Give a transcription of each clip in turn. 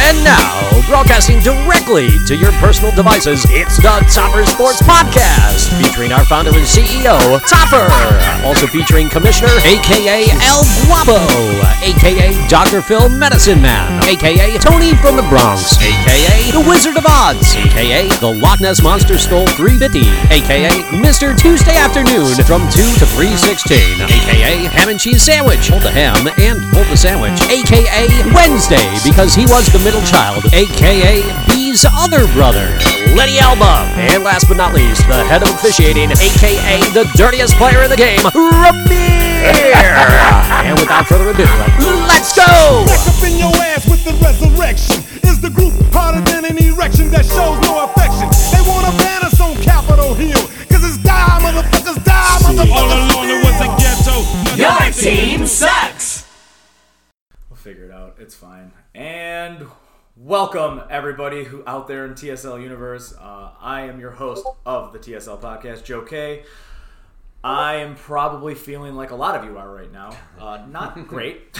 And now, broadcasting directly to your personal devices, it's the Topper Sports Podcast, featuring our founder and CEO, Topper. Also featuring Commissioner, a.k.a. El Guapo, a.k.a. Dr. Phil Medicine Man, a.k.a. Tony from the Bronx, a.k.a. The Wizard of Oz, a.k.a. The Loch Ness Monster Stole 350, a.k.a. Mr. Tuesday Afternoon from 2 to 3:16, a.k.a. Ham and Cheese Sandwich, hold the ham and hold the sandwich, a.k.a. Wednesday, because he was the middle child, a.k.a. B's other brother, Lenny Alba. And last but not least, the head of officiating, a.k.a. the dirtiest player in the game, Ramir. And without further ado, let's go! Back up in your ass with the resurrection. Is the group harder than an erection that shows no affection? They want to ban us on Capitol Hill, cause it's die, motherfuckers, die, motherfuckers. All alone it was a ghetto. Your team sucks! We'll figure it out. It's fine. And welcome, everybody who out there in TSL universe. I am your host of the TSL podcast, Joe K. I am probably feeling like a lot of you are right now. Not great,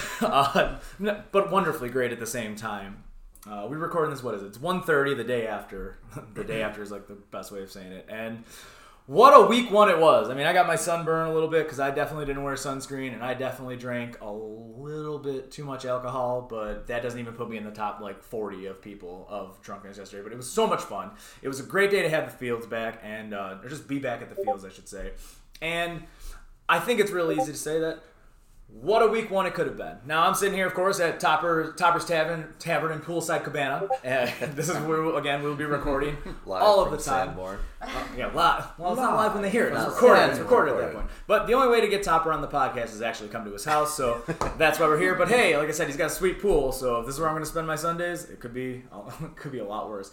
but wonderfully great at the same time. We're recording this, what is it? It's 1:30 the day after. The day after is like the best way of saying it. And what a week one it was. I mean, I got my sunburn a little bit because I definitely didn't wear sunscreen, and I definitely drank a little bit too much alcohol, but that doesn't even put me in the top, 40 of people of drunkenness yesterday. But it was so much fun. It was a great day to have the fields back, and or just be back at the fields, I should say. And I think it's really easy to say that. What a week one it could have been. Now, I'm sitting here, of course, at Topper's Tavern and Poolside Cabana. This is where, again, we'll be recording all of the time. Yeah, live. Well, it's not live when they hear it. It's recorded. It's recorded at that point. But the only way to get Topper on the podcast is actually come to his house, so that's why we're here. But hey, like I said, he's got a sweet pool, so if this is where I'm going to spend my Sundays, it could be a lot worse.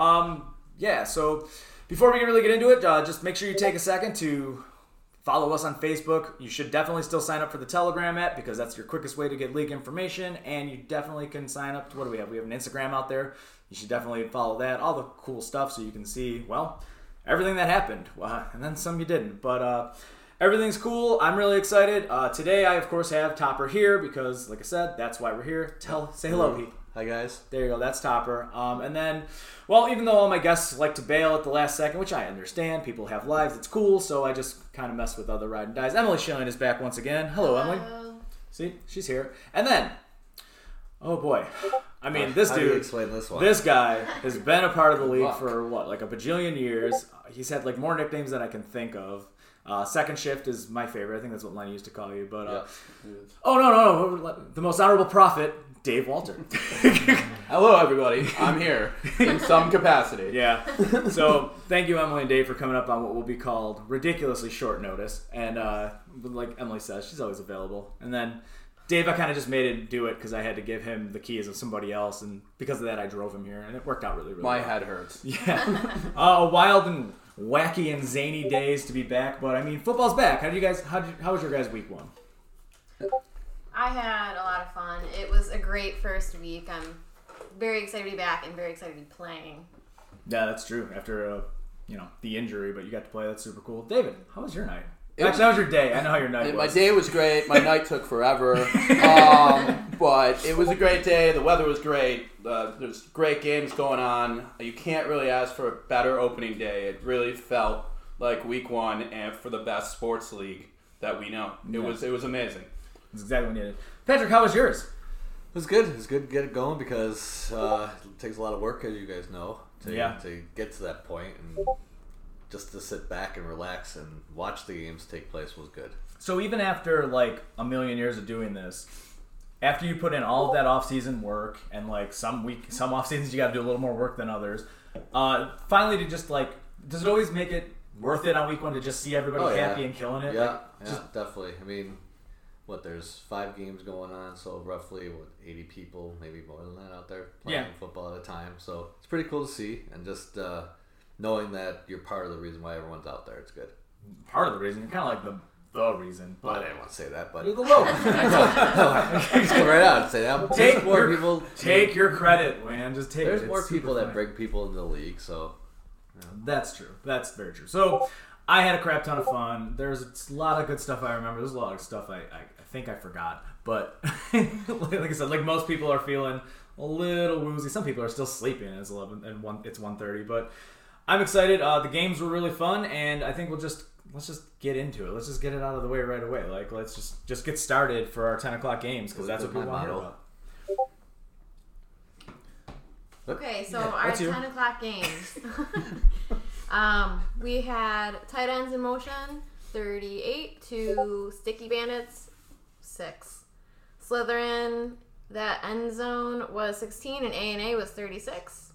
Yeah, so before we really get into it, just make sure you take a second to follow us on Facebook. You should definitely still sign up for the Telegram app because that's your quickest way to get league information. And you definitely can sign up to, what do we have? We have an Instagram out there. You should definitely follow that. All the cool stuff so you can see, well, everything that happened. And then some you didn't. But everything's cool. I'm really excited. Today I, of course, have Topper here because, like I said, that's why we're here. Say hello, Pete. Hi, guys. There you go. That's Topper. And then, well, even though all my guests like to bail at the last second, which I understand, people have lives, it's cool, so I just kind of mess with other ride and dies. Emily Schilling is back once again. Hello, Emily. See, she's here. And then, oh boy, I mean, this dude, how do you explain this one? This guy has been a part of the league for what, like a bajillion years. He's had like more nicknames than I can think of. Second Shift is my favorite. I think that's what Lenny used to call you. But oh no, the most honorable prophet, Dave Walter. Hello, everybody. I'm here in some capacity. Yeah. So thank you, Emily and Dave, for coming up on what will be called ridiculously short notice. And like Emily says, she's always available. And then Dave, I kind of just made him do it because I had to give him the keys of somebody else, and because of that, I drove him here, and it worked out really, really well. My head hurts. Yeah. A wild and wacky and zany days to be back, but I mean, football's back. How was your guys' week one? I had a lot of fun. It was a great first week. I'm very excited to be back and very excited to be playing. Yeah, that's true. After the injury, but you got to play. That's super cool. David, how was your night? Actually, how was your day? I know how your night was. My day was great. My night took forever. But it was a great day. The weather was great. There's great games going on. You can't really ask for a better opening day. It really felt like week one and for the best sports league that we know. It was amazing. That's exactly what we needed. Patrick, how was yours? It was good. It was good to get it going because it takes a lot of work, as you guys know, to get to that point. And just to sit back and relax and watch the games take place was good. So even after like a million years of doing this, after you put in all of that off-season work and like some off seasons you got to do a little more work than others, finally to just like, does it always make it worth it on week one to just see everybody happy and killing it? Yeah, definitely. I mean, there's 5 games going on, so roughly 80 people, maybe more than that, out there playing football at a time. So it's pretty cool to see, and just knowing that you're part of the reason why everyone's out there, it's good. Part of the reason? You're kind of like the reason. But I didn't want to say that, but you're the low. Just go right out and say that. Take your credit, man. Just take it. There's more people that bring people into the league, so that's true. That's very true. So I had a crap ton of fun. There's a lot of good stuff I remember. There's a lot of stuff I think I forgot. But like I said, like most people are feeling a little woozy. Some people are still sleeping. It's 11 and it's 1:30, but I'm excited. The games were really fun, and I think let's just get into it. Let's just get it out of the way right away. Like, let's just get started for our 10 o'clock games because that's what people want to hear about. Okay, so our 10 o'clock games. We had tight ends in motion, 38 to Sticky Bandits, 6. Slytherin, that end zone was 16 and A&A was 36.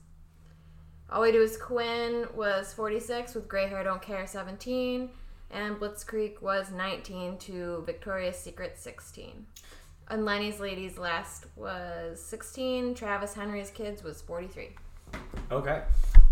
All We Do Is Quinn was 46 with Gray Hair Don't Care 17. And Blitzkrieg was 19 to Victoria's Secret 16. And Lenny's Ladies Last was 16. Travis Henry's Kids was 43. Okay.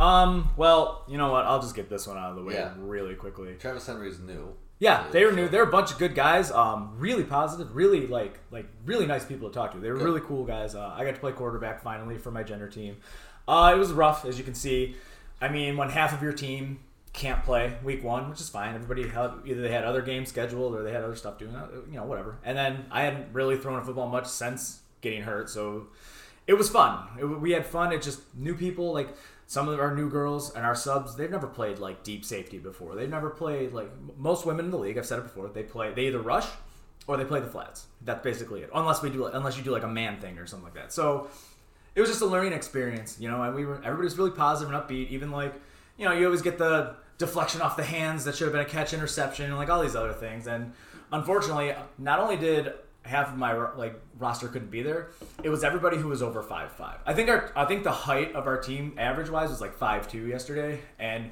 Well, you know what? I'll just get this one out of the way really quickly. Travis Henry's new. Yeah, they were new. They're a bunch of good guys. Really positive. Really like really nice people to talk to. They were really cool guys. I got to play quarterback finally for my gender team. It was rough, as you can see. I mean, when half of your team can't play week 1, which is fine. Everybody either they had other games scheduled or they had other stuff doing that, whatever. And then I hadn't really thrown a football much since getting hurt, so it was fun. We had fun. It just new people, like some of our new girls and our subs. They've never played like deep safety before. They've never played like most women in the league. I've said it before. They either rush or they play the flats. That's basically it. Unless you do like a man thing or something like that. So it was just a learning experience, and everybody was really positive and upbeat. Even like, you always get the deflection off the hands that should have been a catch interception and like all these other things. And unfortunately, not only did half of my roster couldn't be there, it was everybody who was over 5'5". I think the height of our team average wise was like 5'2" yesterday, and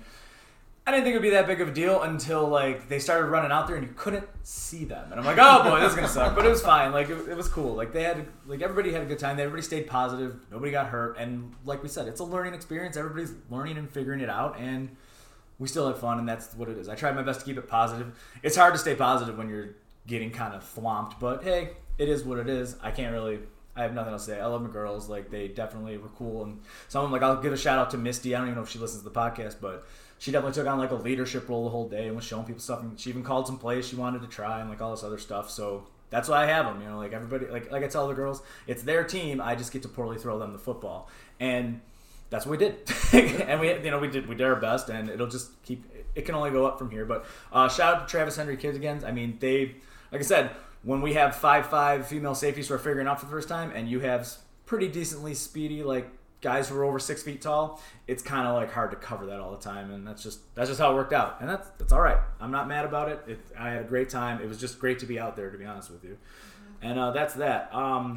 I didn't think it would be that big of a deal until like they started running out there and you couldn't see them, and I'm like, oh boy, this is gonna suck. But it was fine. Like it was cool. Like everybody had a good time. Everybody stayed positive. Nobody got hurt, and like we said, it's a learning experience. Everybody's learning and figuring it out, and we still had fun, and that's what it is. I tried my best to keep it positive. It's hard to stay positive when you're getting kind of thwomped, but hey, it is what it is. I have nothing else to say. I love my girls. Like, they definitely were cool, and some of them, like, I'll give a shout out to Misty. I don't even know if she listens to the podcast, but she definitely took on like a leadership role the whole day and was showing people stuff, and she even called some plays she wanted to try and like all this other stuff. So that's why I have them, like everybody, like I tell the girls, it's their team. I just get to poorly throw them the football, and that's what we did. And we did our best, and it'll just keep. It can only go up from here. But shout out to Travis Henry Kids again. I mean, like I said, when we have 5'5" female safeties who are figuring out for the first time, and you have pretty decently speedy like guys who are over 6 feet tall, it's kind of like hard to cover that all the time, and that's just how it worked out, and that's all right. I'm not mad about it. I had a great time. It was just great to be out there, to be honest with you. And that's that.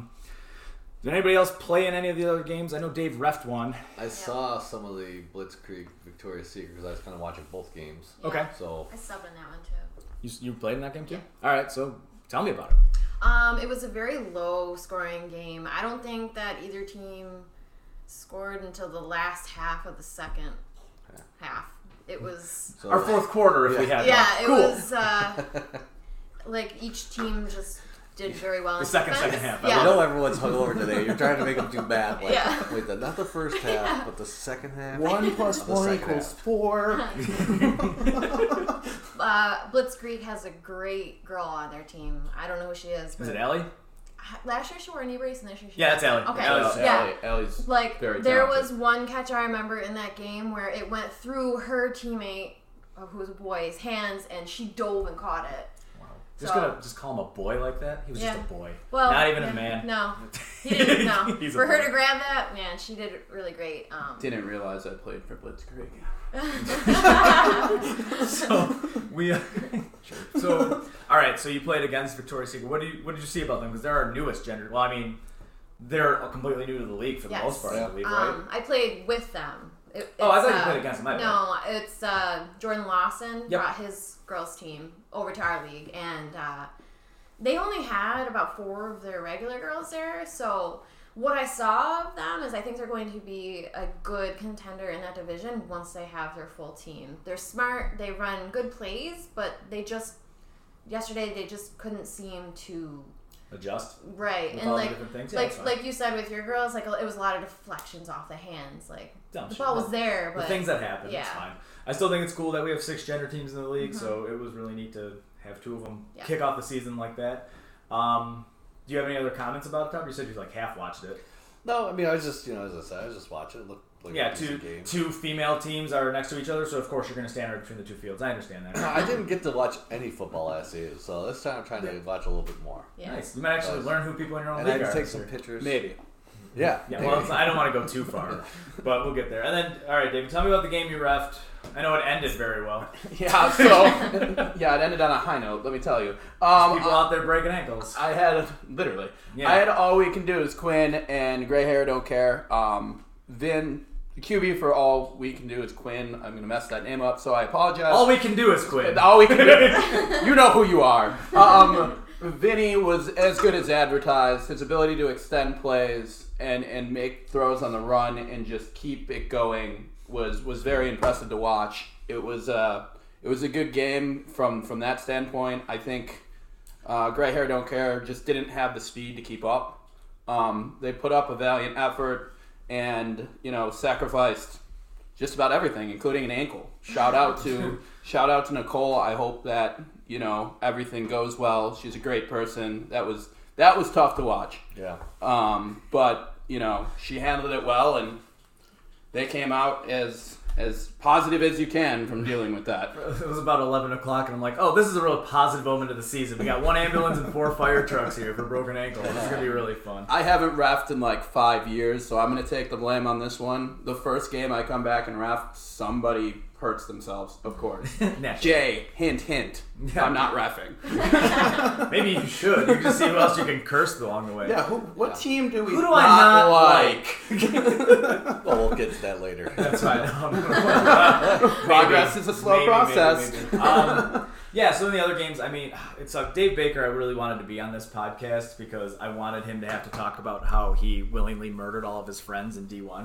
Did anybody else play in any of the other games? I know Dave refed one. I saw some of the Blitzkrieg Victoria's Secret because I was kind of watching both games. Yeah. Okay. So I subbed in that one too. You played in that game too? Yeah. All right, so tell me about it. It was a very low scoring game. I don't think that either team scored until the last half of the second half. It was our fourth quarter if we had it cool. was like each team just did very well. The second half. I know everyone's hungover today. You're trying to make them do bad. Like, yeah. Wait, not the first half, but the second half. 1 + 1 = 4. Blitzkrieg has a great girl on their team. I don't know who she is. Is it Allie? Last year she wore a knee brace, and this year she it's Allie. Okay, Allie's like very there talented. was one catch I remember in that game where it went through her teammate, who was a boy's hands, and she dove and caught it. Wow. Just call him a boy like that? He was just a boy. Well, not even a man. No, he didn't. No, He's for a her boy. to grab that, man, she did it really great. Didn't realize I played for Blitzkrieg. So all right. So you played against Victoria's Secret. What did you see about them? Because they're our newest gender. Well, I mean, they're completely new to the league for the most part. I believe, right? I played with them. I thought you played against them. No, it's Jordan Lawson Yep. brought his girls team over to our league, and they only had about 4 of their regular girls there. So what I saw of them is I think they're going to be a good contender in that division once they have their full team. They're smart. They run good plays, but yesterday they just couldn't seem to Adjust. right. With And all the like different things? Yeah, that's fine. like you said with your girls, like it was a lot of deflections off the hands. Like Dumb the shit. ball was there, but The things that happen, yeah. it's fine. I still think it's cool that we have 6 gender teams in the league, so it was really neat to have 2 of them kick off the season like that. Do you have any other comments about it, Tom? You said you half watched it. No, I mean, I was just, as I said, I was just watching. Yeah, two female teams are next to each other, so of course you're going to stand right between the two fields. I understand that. No, I didn't get to watch any football last season, so this time I'm trying to watch a little bit more. Yeah. Nice. You might actually learn who people in your own And league I are. had to take some pictures. Maybe. Yeah. Yeah, well, I don't want to go too far, but we'll get there. And then, all right, David, tell me about the game you refed. I know it ended very well. Yeah, so it ended on a high note. Let me tell you. People out there breaking ankles. I had literally. Yeah. I had All We Can Do Is Quinn and Gray Hair Don't Care. Vin, the QB for All We Can Do Is Quinn. I'm gonna mess that name up, so I apologize. All we can do is quit. All we can do. You know who you are. Vinny was as good as advertised. His ability to extend plays and make throws on the run and just keep it going was very impressive to watch. It was a good game from that standpoint. I think Gray Hair Don't Care just didn't have the speed to keep up. They put up a valiant effort and sacrificed just about everything, including an ankle. Shout out to Nicole. I hope that everything goes well. She's a great person. That was tough to watch. Yeah. But she handled it well, and they came out as positive as you can from dealing with that. It was about 11 o'clock, and I'm like, oh, this is a real positive moment of the season. We got 1 ambulance and 4 fire trucks here for broken ankle. This is going to be really fun. I haven't refed in like 5 years, so I'm going to take the blame on this one. The first game I come back and ref, somebody hurts themselves, of course. Jay, hint, hint. Yeah. I'm not refing. Maybe you should. You just see who else you can curse along the way. Yeah, what team do we Who do I not like? Well, we'll get to that later. That's fine. Progress is a slow process. Maybe. Yeah, so in the other games, I mean, it sucked. Dave Baker, I really wanted to be on this podcast because I wanted him to have to talk about how he willingly murdered all of his friends in D1.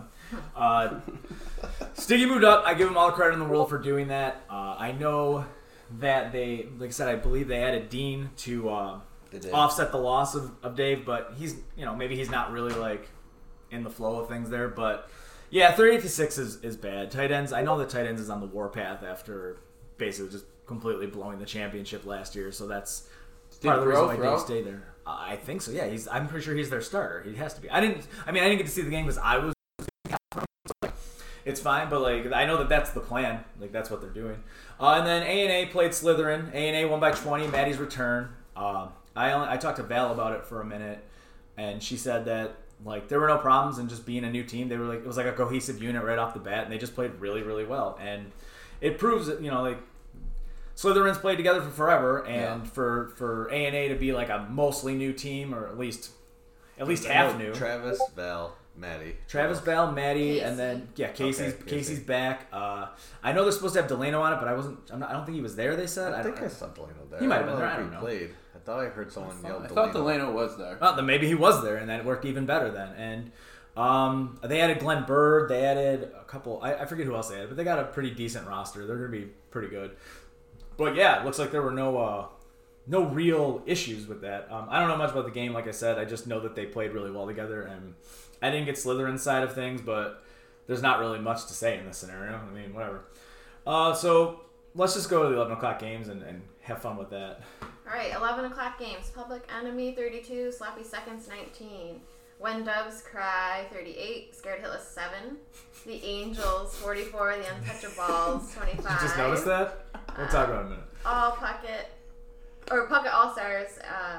Stiggy moved up. I give him all the credit in the world for doing that. I know that they, like I said, I believe they added Dean to offset the loss of Dave, but he's, maybe he's not really like in the flow of things there. But yeah, 38-6 is bad. Tight ends, I know that tight ends is on the warpath after basically just completely blowing the championship last year, so that's part of the reason why Dave stayed there. I think so. Yeah, I'm pretty sure he's their starter. He has to be. I didn't get to see the game because I was. It's fine, but I know that that's the plan. That's what they're doing. And then A&A played Slytherin. A&A won by 20. Maddie's return. I talked to Val about it for a minute, and she said that there were no problems in just being a new team. They were it was like a cohesive unit right off the bat, and they just played really, really well. And it proves that Slytherins played together for forever, and for A&A to be a mostly new team, or at least half new. Travis, Val, Maddie. Travis, Val, Maddie, and then Casey's back. I know they're supposed to have Delano on it, but I don't think he was there. They said. I think I saw Delano there. He might have been there. I I don't know. Played. I thought I heard someone yell. I thought Delano was there. Well, then maybe he was there, and that worked even better then. And they added Glenn Bird. They added a couple. I forget who else they added, but they got a pretty decent roster. They're going to be pretty good. But yeah, it looks like there were no real issues with that. I don't know much about the game, like I said. I just know that they played really well together, and I didn't get Slytherin's side of things, but there's not really much to say in this scenario. I mean, whatever. So let's just go to the 11 o'clock games and have fun with that. All right, 11 o'clock games. Public Enemy 32, Sloppy Seconds 19. When Doves Cry 38, Scared Hitless 7. The Angels 44, The Untouchables 25. Did you just notice that? We'll talk about it in a minute. Puckett All-Stars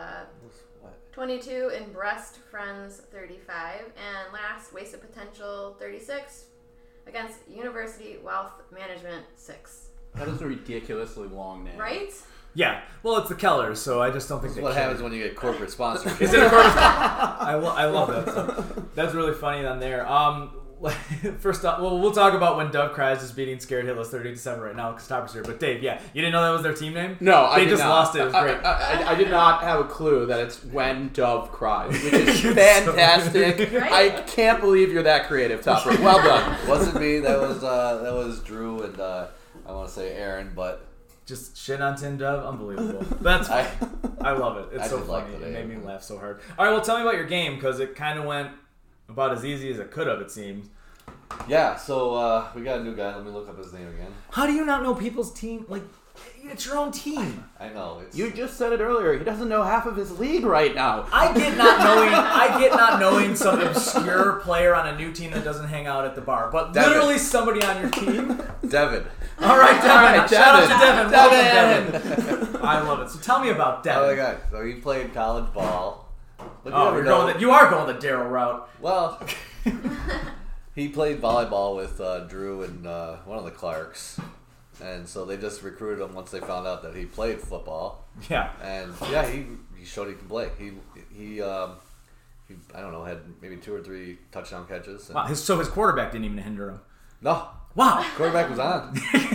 22, and Breast Friends 35. And last, Wasted Potential 36 against University Wealth Management 6. That is a ridiculously long name. Right? Yeah. Well, it's the Kellers, so I just don't think What happens when you get corporate sponsorship? Is it a corporate I love that stuff. That's really funny on there. First off, we'll talk about When Dove Cries is beating Scared Hitless 38-7 right now because Topper's here. But Dave, yeah, you didn't know that was their team name? No, I did did just not. lost it. It was great. I did not have a clue that it's When Dove Cries, which is fantastic. Right? I can't believe you're that creative, Topper. Well done. Wasn't me. That was Drew and I want to say Aaron, but Just shit on Tin Dove, unbelievable. That's fine. I love it. It's I so did funny. like the It made name. me laugh so hard. All right, well, tell me about your game because it kind of went about as easy as it could have. It seems. yeah. So we got a new guy. Let me look up his name again. How do you not know people's team? It's your own team. I know. It's, You just said it earlier. He doesn't know half of his league right now. I get not knowing some obscure player on a new team that doesn't hang out at the bar, but Devin. literally somebody on your team. Devin. All right, Devin. All right, Shout out to Devin. Devin. Welcome, Devin. I love it. So tell me about Devin. Oh my god. So he played college ball. But Oh, you are going the Daryl route. Well, he played volleyball with Drew and one of the Clarks. And so they just recruited him once they found out that he played football. Yeah. And yeah, he showed he can play. He I don't know, had maybe 2 or 3 touchdown catches. And Wow. So his quarterback didn't even hinder him. no, Wow. quarterback was on.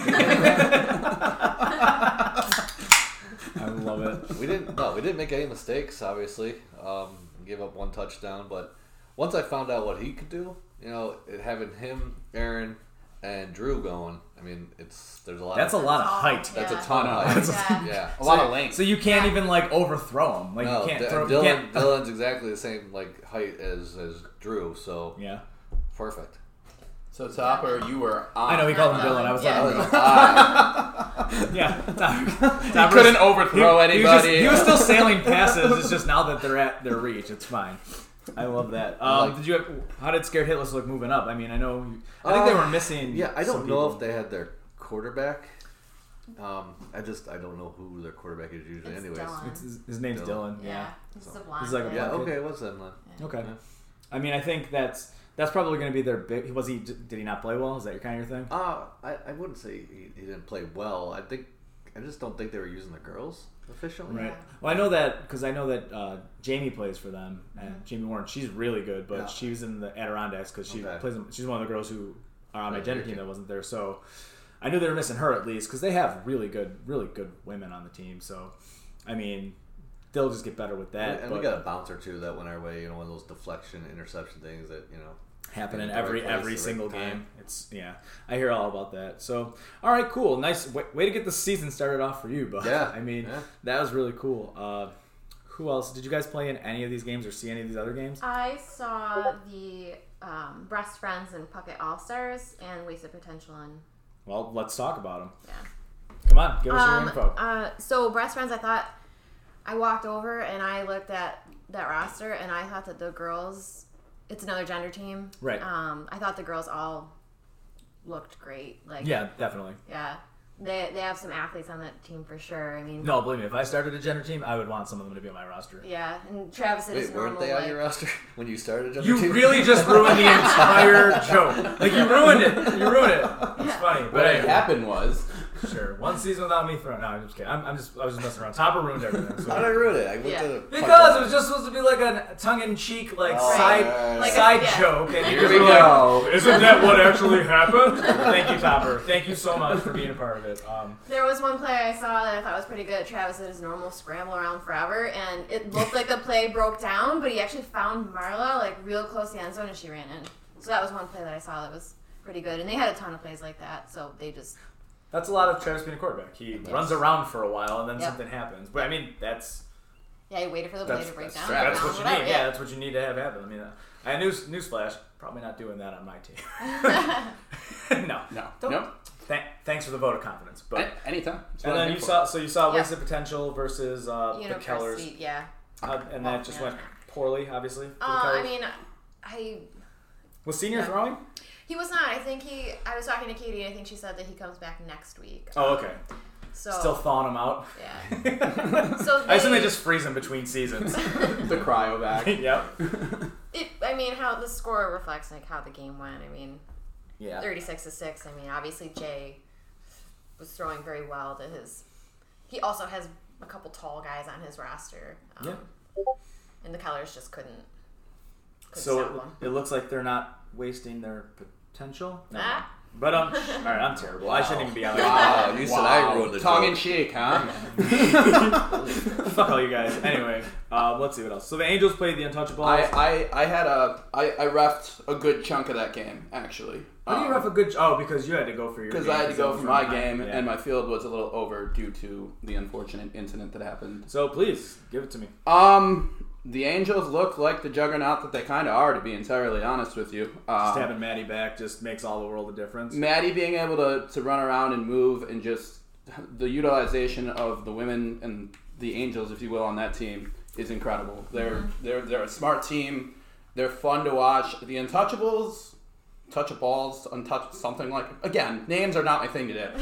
I love it. We didn't make any mistakes. Obviously, gave up 1 touchdown. But once I found out what he could do, having him, Aaron, and Drew going, I mean, there's a lot. That's a lot of height. That's Yeah. a ton of height. Yeah. Yeah. A lot of length. So you can't even like overthrow him. Like No, you can't throw. Dylan's exactly the same like height as Drew, so Yeah. perfect. So Topper, you were on. I know he called him Dylan. I was Yeah. like, yeah. He couldn't overthrow anybody. He was still sailing passes. It's just now that they're at their reach, it's fine. I love that. How did Scared Hitless look moving up? I mean, I think they were missing. Yeah, I don't some know people. if they had their quarterback. I don't know who their quarterback is usually. It's anyways. Dylan. His name's Dylan. Yeah. He's the blonde. He's like a kid. Yeah. Okay. Okay. What's that then? Okay. I mean, I think that's probably going to be their big. Did he not play well? Is that your kind of thing? I wouldn't say he didn't play well. I just don't think they were using the girls efficiently. Right. Well, I know that Jamie plays for them, and Jamie Warren. She's really good, but Yeah. she was in the Adirondacks because she Okay. plays. She's one of the girls who are on my Right, gender your team team. that wasn't there. So I knew they were missing her at least because they have really good women on the team. So I mean, they'll just get better with that. And but we got a bouncer too that went our way. One of those deflection, interception things that happen in the right every place, the right single time. game. I hear all about that. So, all right, cool, nice way to get the season started off for you, Buck. Yeah, I mean yeah. that was really cool. Who else? Did you guys play in any of these games or see any of these other games? I saw the Breast Friends and Puckett All Stars and Wasted Potential and Well, let's talk about them. yeah. Come on, give us your info. So Breast Friends, I walked over and I looked at that roster and I thought that the girls, it's another gender team. Right. I thought the girls all looked great. Like Yeah, definitely. yeah. They have some athletes on that team for sure. I mean, No, believe me, if I started a gender team, I would want some of them to be on my roster. yeah, and Travis is Wait, normal. weren't they on like, your roster when you started? You really just ruined the entire joke. Like you ruined it. It's funny, but What anyway. happened was, Sure. One season without me throwing. No, I'm just kidding. I was just messing around. Topper ruined everything. So. How did I ruin it? I went Yeah. to the Because it was just supposed to be like a tongue-in-cheek, like side Like a- side yeah. joke. And Here you we were like, go. isn't that what actually happened? Thank you, Topper. Thank you so much for being a part of it. There was one play I saw that I thought was pretty good. Travis did his normal scramble around forever, and it looked like the play broke down, but he actually found Marla like real close to the end zone, and she ran in. So that was one play that I saw that was pretty good, and they had a ton of plays like that. So they just That's a lot of Travis being a quarterback. He runs around for a while and then Yep. something happens. But I mean, that's you waited for the play to break down. that's down, what you whatever, need. Yeah, that's what you need to have happen. I mean, newsflash, probably not doing that on my team. No. no. Thanks for the vote of confidence. But Anytime. That's and what I'm then here you for. saw Yeah. Wasted Potential versus the Unipress Kellers, seat, yeah. and that just went poorly, obviously. For the I Kellers. mean, Was Senior yeah. throwing? he was not. I think I was talking to Katie, and I think she said that he comes back next week. Oh, okay. So Still thawing him out. yeah. So I assume they just freeze him between seasons. the cryo back. Yep. I mean, how the score reflects like how the game went. I mean, Yeah. 36-6. I mean, obviously Jay was throwing very well to his. He also has a couple tall guys on his roster. Yeah. And the Kellers just couldn't stop So them. it looks like they're not wasting their potential. No. Ah. But all right, I'm terrible. I shouldn't even be on there. Wow, you said I ruined the Tongue in joke. cheek, huh? Fuck all you guys. Anyway, let's see what else. So the Angels played the Untouchables. I refed a good chunk of that game actually. How do you ref a good? Oh, because you had to go for your. Because game, I had to go that for was my from game, yeah. and my field was a little over due to the unfortunate incident that happened. So please give it to me. The Angels look like the juggernaut that they kind of are, to be entirely honest with you. Just having Maddie back just makes all the world a difference. Maddie being able to run around and move and just the utilization of the women and the Angels, if you will, on that team is incredible. They're a smart team. They're fun to watch. The Untouchables, Touchables, something like. Again, names are not my thing today.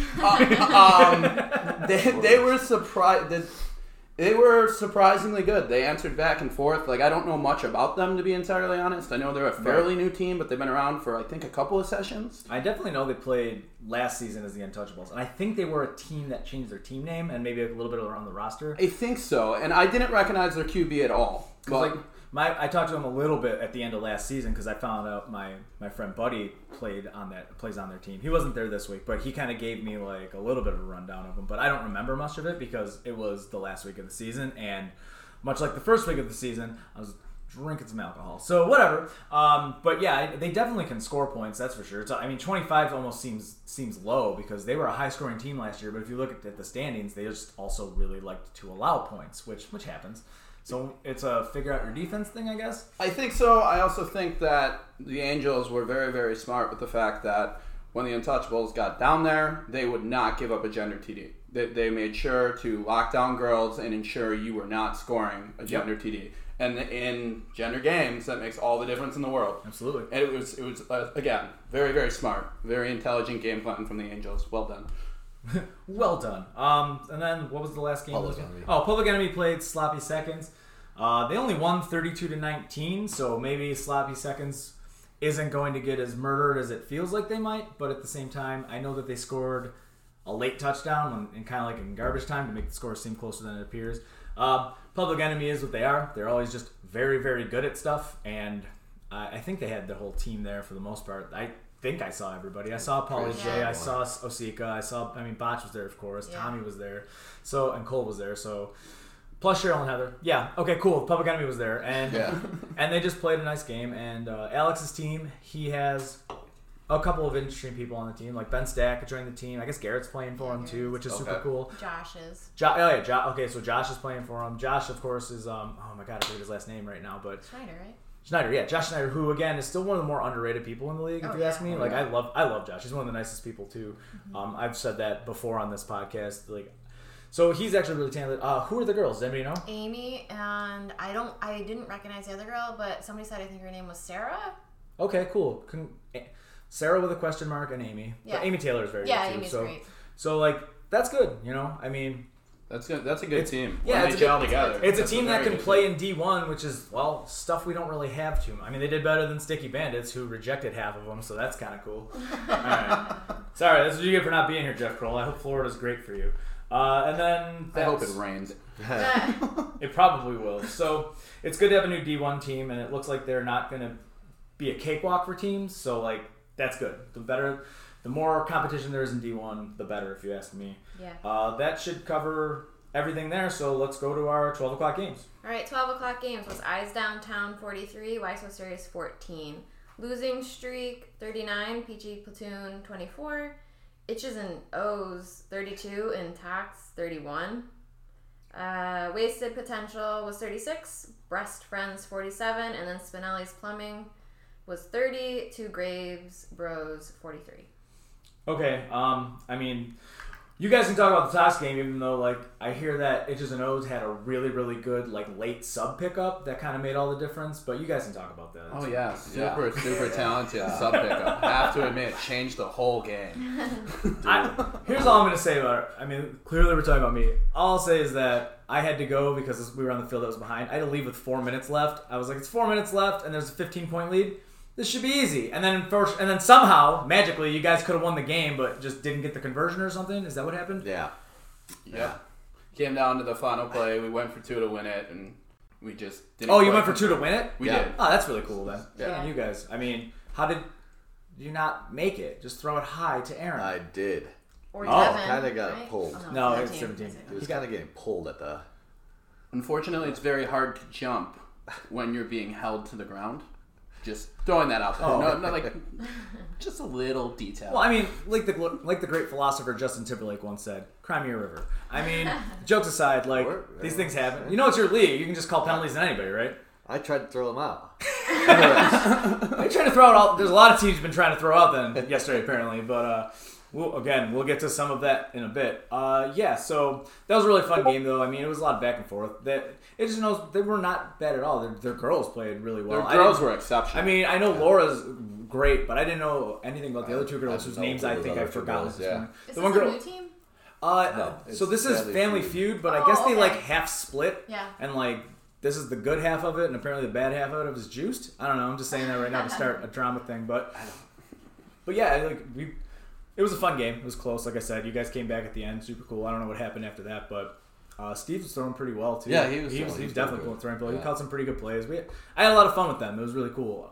They were surprised. They were surprisingly good. They answered back and forth. Like, I don't know much about them, to be entirely honest. I know they're a fairly new team, but they've been around for, I think, a couple of sessions. I definitely know they played last season as the Untouchables, and I think they were a team that changed their team name and maybe a little bit around the roster. I think so, and I didn't recognize their QB at all. But I talked to him a little bit at the end of last season because I found out my friend Buddy plays on their team. He wasn't there this week, but he kind of gave me like a little bit of a rundown of them. But I don't remember much of it because it was the last week of the season, and much like the first week of the season, I was drinking some alcohol. So whatever. But yeah, they definitely can score points. That's for sure. 25 almost seems low because they were a high scoring team last year. But if you look at the standings, they just also really liked to allow points, which happens. So it's a figure out your defense thing, I guess? I think so. I also think that the Angels were very, very smart with the fact that when the Untouchables got down there, they would not give up a gender TD. They made sure to lock down girls and ensure you were not scoring a gender TD. And in gender games, that makes all the difference in the world. Absolutely. And it was again, very, very smart. Very intelligent game plan from the Angels. Well done. Well done. And then what was the last game? Public Enemy. Public Enemy played Sloppy Seconds. They only won 32-19, so maybe Sloppy Seconds isn't going to get as murdered as it feels like they might. But at the same time, I know that they scored a late touchdown and kind of like in garbage time to make the score seem closer than it appears. Public Enemy is what they are. They're always just very, very good at stuff, and I think they had the whole team there for the most part. I think I saw everybody. I saw Paulie J. I saw Osika. Botch was there, of course. Yeah. Tommy was there. And Cole was there. So, plus Cheryl and Heather. Yeah. Okay. Cool. Public Enemy was there, and and they just played a nice game. And Alex's team, he has a couple of interesting people on the team, like Ben Stack joined the team. I guess Garrett's playing for him too, which is super cool. Josh is. Okay, so Josh is playing for him. Josh, of course, is oh my god, I forget his last name right now, but Schneider, right? Schneider, yeah, Josh Schneider, who again is still one of the more underrated people in the league, if you ask me. Like I love Josh. He's one of the nicest people too. Mm-hmm. I've said that before on this podcast. So he's actually really talented. Who are the girls? Does anybody know? Amy, and I didn't recognize the other girl, but somebody said I think her name was Sarah. Okay, cool. Sarah with a question mark and Amy. Yeah. But Amy Taylor is very good too. Yeah, Amy's great. So that's good. That's good. That's a good team. Yeah, it's together. It's a team that can play in D1, which is stuff we don't really have to. They did better than Sticky Bandits, who rejected half of them, so that's kind of cool. All right. Sorry, that's what you get for not being here, Jeff Kroll. I hope Florida's great for you. And then I hope it rains. It probably will. So it's good to have a new D1 team, and it looks like they're not going to be a cakewalk for teams. So that's good. The more competition there is in D1, the better, if you ask me. Yeah. That should cover everything there, so let's go to our 12 o'clock games. All right, 12 o'clock games was Eyes Downtown 43, Weiso Series 14. Losing Streak 39, PG Platoon 24. Itches and O's 32, and Tox 31. Wasted Potential was 36, Breast Friends 47, and then Spinelli's Plumbing was 30, Two Graves Bros 43. Okay, you guys can talk about the Toss game, even though I hear that Itches and O's had a really, really good late sub pickup that kind of made all the difference. But you guys can talk about that. Oh yeah, super talented sub pickup. I have to admit, changed the whole game. Here's all I'm gonna say about it. Clearly we're talking about me. All I'll say is that I had to go because we were on the field that was behind. I had to leave with 4 minutes left. I was like, it's 4 minutes left, and there's a 15-point lead. This should be easy. And then somehow, magically, you guys could have won the game, but just didn't get the conversion or something. Is that what happened? Yeah. Came down to the final play. We went for 2 to win it, and we just didn't. Oh, you went for 2 to win it? We did. Oh, that's really cool then. Yeah. You guys. How did you not make it? Just throw it high to Aaron. I did. Or Devin. Kind of got pulled. Oh, no, it's 17. He was kind of getting pulled at the... Unfortunately, it's very hard to jump when you're being held to the ground. Just throwing that out there. No, just a little detail. Well, like the great philosopher Justin Timberlake once said, "Cry me a river." Jokes aside, these things happen. It's your league. You can just call penalties on anybody, right? I tried to throw them out. They're trying to throw out all. There's a lot of teams been trying to throw out then yesterday, apparently. But we'll get to some of that in a bit. So that was a really fun game, though. I mean, it was a lot of back and forth. It just knows they were not bad at all. Their girls played really well. Their girls were exceptional. I mean, I know Laura's great, but I didn't know anything about the other two girls whose names I think I've forgotten. Is this one girl, a new team? No, so this is Family Feud, but I Oh, guess they okay. like half split. Yeah. And like this is the good half of it, and apparently the bad half of it is juiced. I don't know. I'm just saying that right now to start a drama thing, but yeah, like it was a fun game. It was close, like I said. You guys came back at the end, super cool. I don't know what happened after that, but Steve was throwing pretty well too. Yeah, he was definitely throwing well. He Yeah. caught some pretty good plays. I had a lot of fun with them. It was really cool.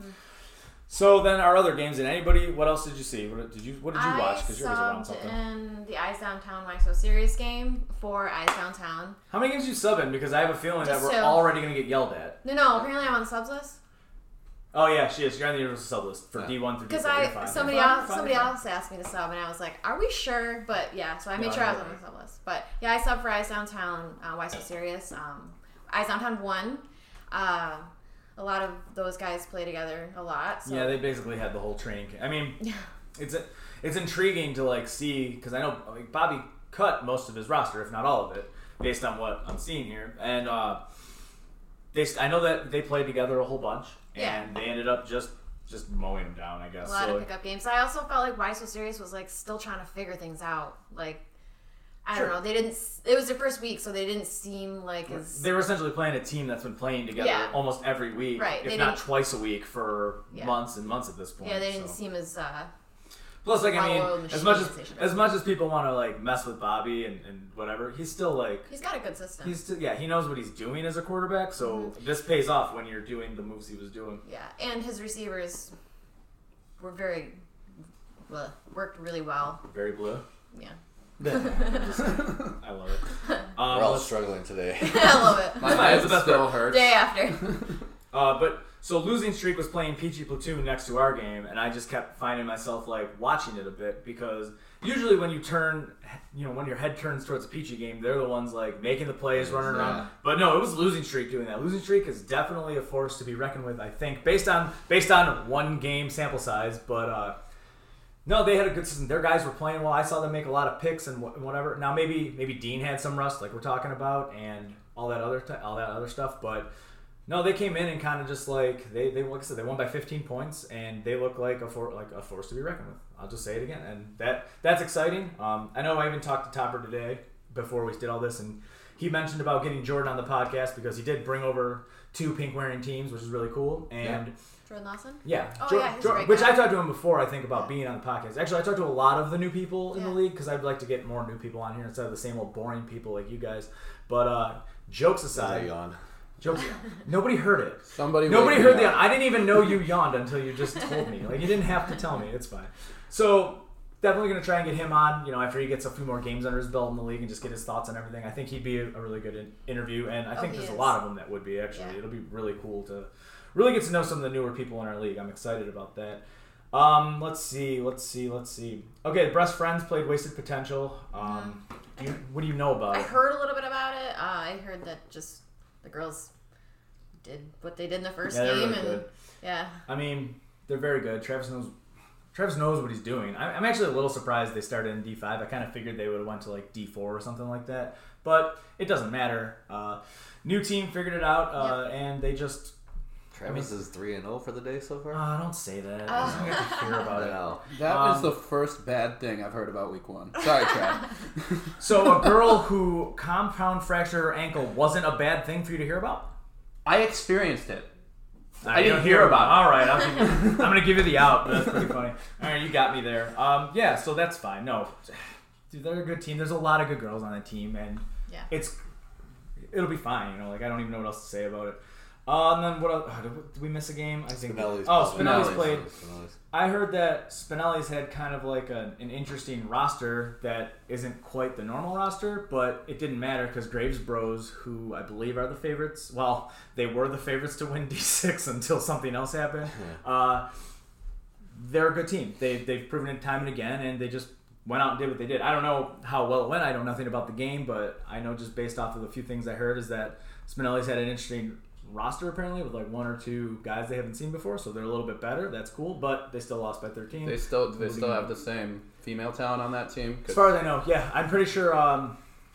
So then our other games, and anybody, what else did you see? What did you watch? Because yours was around subbed something. in the Eyes Downtown Why So Serious game for Eyes Downtown. How many games did you sub in? Because I have a feeling that Just we're two. already going to get yelled at. No, apparently I'm on the subs list. Oh yeah, she is. You're on the universal sub list for D1 through Because D5. somebody else asked me to sub, and I was like, "Are we sure?" But yeah, so I made sure I was on the sub list. But yeah, I subbed for Eyes Downtown. Why So Serious? Eyes Downtown won. A lot of those guys play together a lot. So. Yeah, they basically had the whole training. I mean, it's intriguing to like see because I know like, Bobby cut most of his roster, if not all of it, based on what I'm seeing here, and I know that they played together a whole bunch, and they ended up just mowing them down, I guess. A lot of pickup games. I also felt like Why So Serious was like still trying to figure things out. Like, I don't know. They didn't. It was their first week, so they didn't seem like as. They were essentially playing a team that's been playing together almost every week, Right. if not twice a week for Yeah. months and months at this point. Yeah, they didn't seem as. Plus, like, I well-oiled mean, machine as much as people want to like mess with Bobby and whatever, he's still like He's got a good system. he knows what he's doing as a quarterback. So this pays off when you're doing the moves he was doing. Yeah, and his receivers were worked really well. Very blue. Yeah. I love it. We're all struggling today. I love it. My head still hurts. Day after. But so Losing Streak was playing Peachy Platoon next to our game, and I just kept finding myself like watching it a bit because usually when you turn, when your head turns towards a Peachy game, they're the ones like making the plays, running around. But no, it was Losing Streak doing that. Losing Streak is definitely a force to be reckoned with, I think, based on one game sample size. But no, they had a good system. Their guys were playing well. I saw them make a lot of picks and whatever. Now maybe Dean had some rust, like we're talking about, and all that other stuff. But no, they came in and kind of just like they like I said, they won by 15 points, and they look like a force to be reckoned with. I'll just say it again, and that's exciting. I know I even talked to Topper today before we did all this, and he mentioned about getting Jordan on the podcast because he did bring over 2 pink wearing teams, which is really cool. And Jordan Lawson? yeah, Oh, yeah, he's a great which guy. I talked to him before. I think about being on the podcast. Actually, I talked to a lot of the new people in the Yeah. league because I'd like to get more new people on here instead of the same old boring people like you guys. But jokes aside, yawn. Nobody heard it. Nobody heard the yawn. I didn't even know you yawned until you just told me. Like you didn't have to tell me. It's fine. So definitely gonna try and get him on. After he gets a few more games under his belt in the league and just get his thoughts on everything. I think he'd be a really good interview, and I think he there's a is. lot of them that would be actually. Yeah. It'll be really cool to really get to know some of the newer people in our league. I'm excited about that. Let's see. Okay, the Breast Friends played Wasted Potential. What do you know about I it? heard a little bit about it. I heard that just the girls did what they did in the first Yeah, they're game, really and good. yeah, I mean, they're very good. Travis knows what he's doing. I'm actually a little surprised they started in D5. I kind of figured they would have went to like D4 or something like that, but it doesn't matter. New team figured it out, and they just. Travis is 3-0 for the day so far. Don't say that. I don't get to hear about it. No. That is the first bad thing I've heard about week 1. Sorry, Trav. So a girl who compound fractured her ankle wasn't a bad thing for you to hear about? I experienced it. I You didn't don't hear about it. All right, I'm going to give you the out. But that's pretty funny. All right, you got me there. Yeah, so that's fine. No, dude, they're a good team. There's a lot of good girls on that team, and yeah. it'll be fine. Like I don't even know what else to say about it. And then what else? Did we miss a game? I think. Spinelli's played. I heard that Spinelli's had kind of like an interesting roster that isn't quite the normal roster, but it didn't matter because Graves Bros, who I believe are the favorites, well, they were the favorites to win D6 until something else happened. They're a good team. They've proven it time and again, and they just went out and did what they did. I don't know how well it went. I know nothing about the game, but I know just based off of the few things I heard is that Spinelli's had an interesting roster apparently with like 1 or 2 guys they haven't seen before, so they're a little bit better. That's cool, but they still lost by 13. They still have the same female talent on that team. As far as I know, yeah, I'm pretty sure. I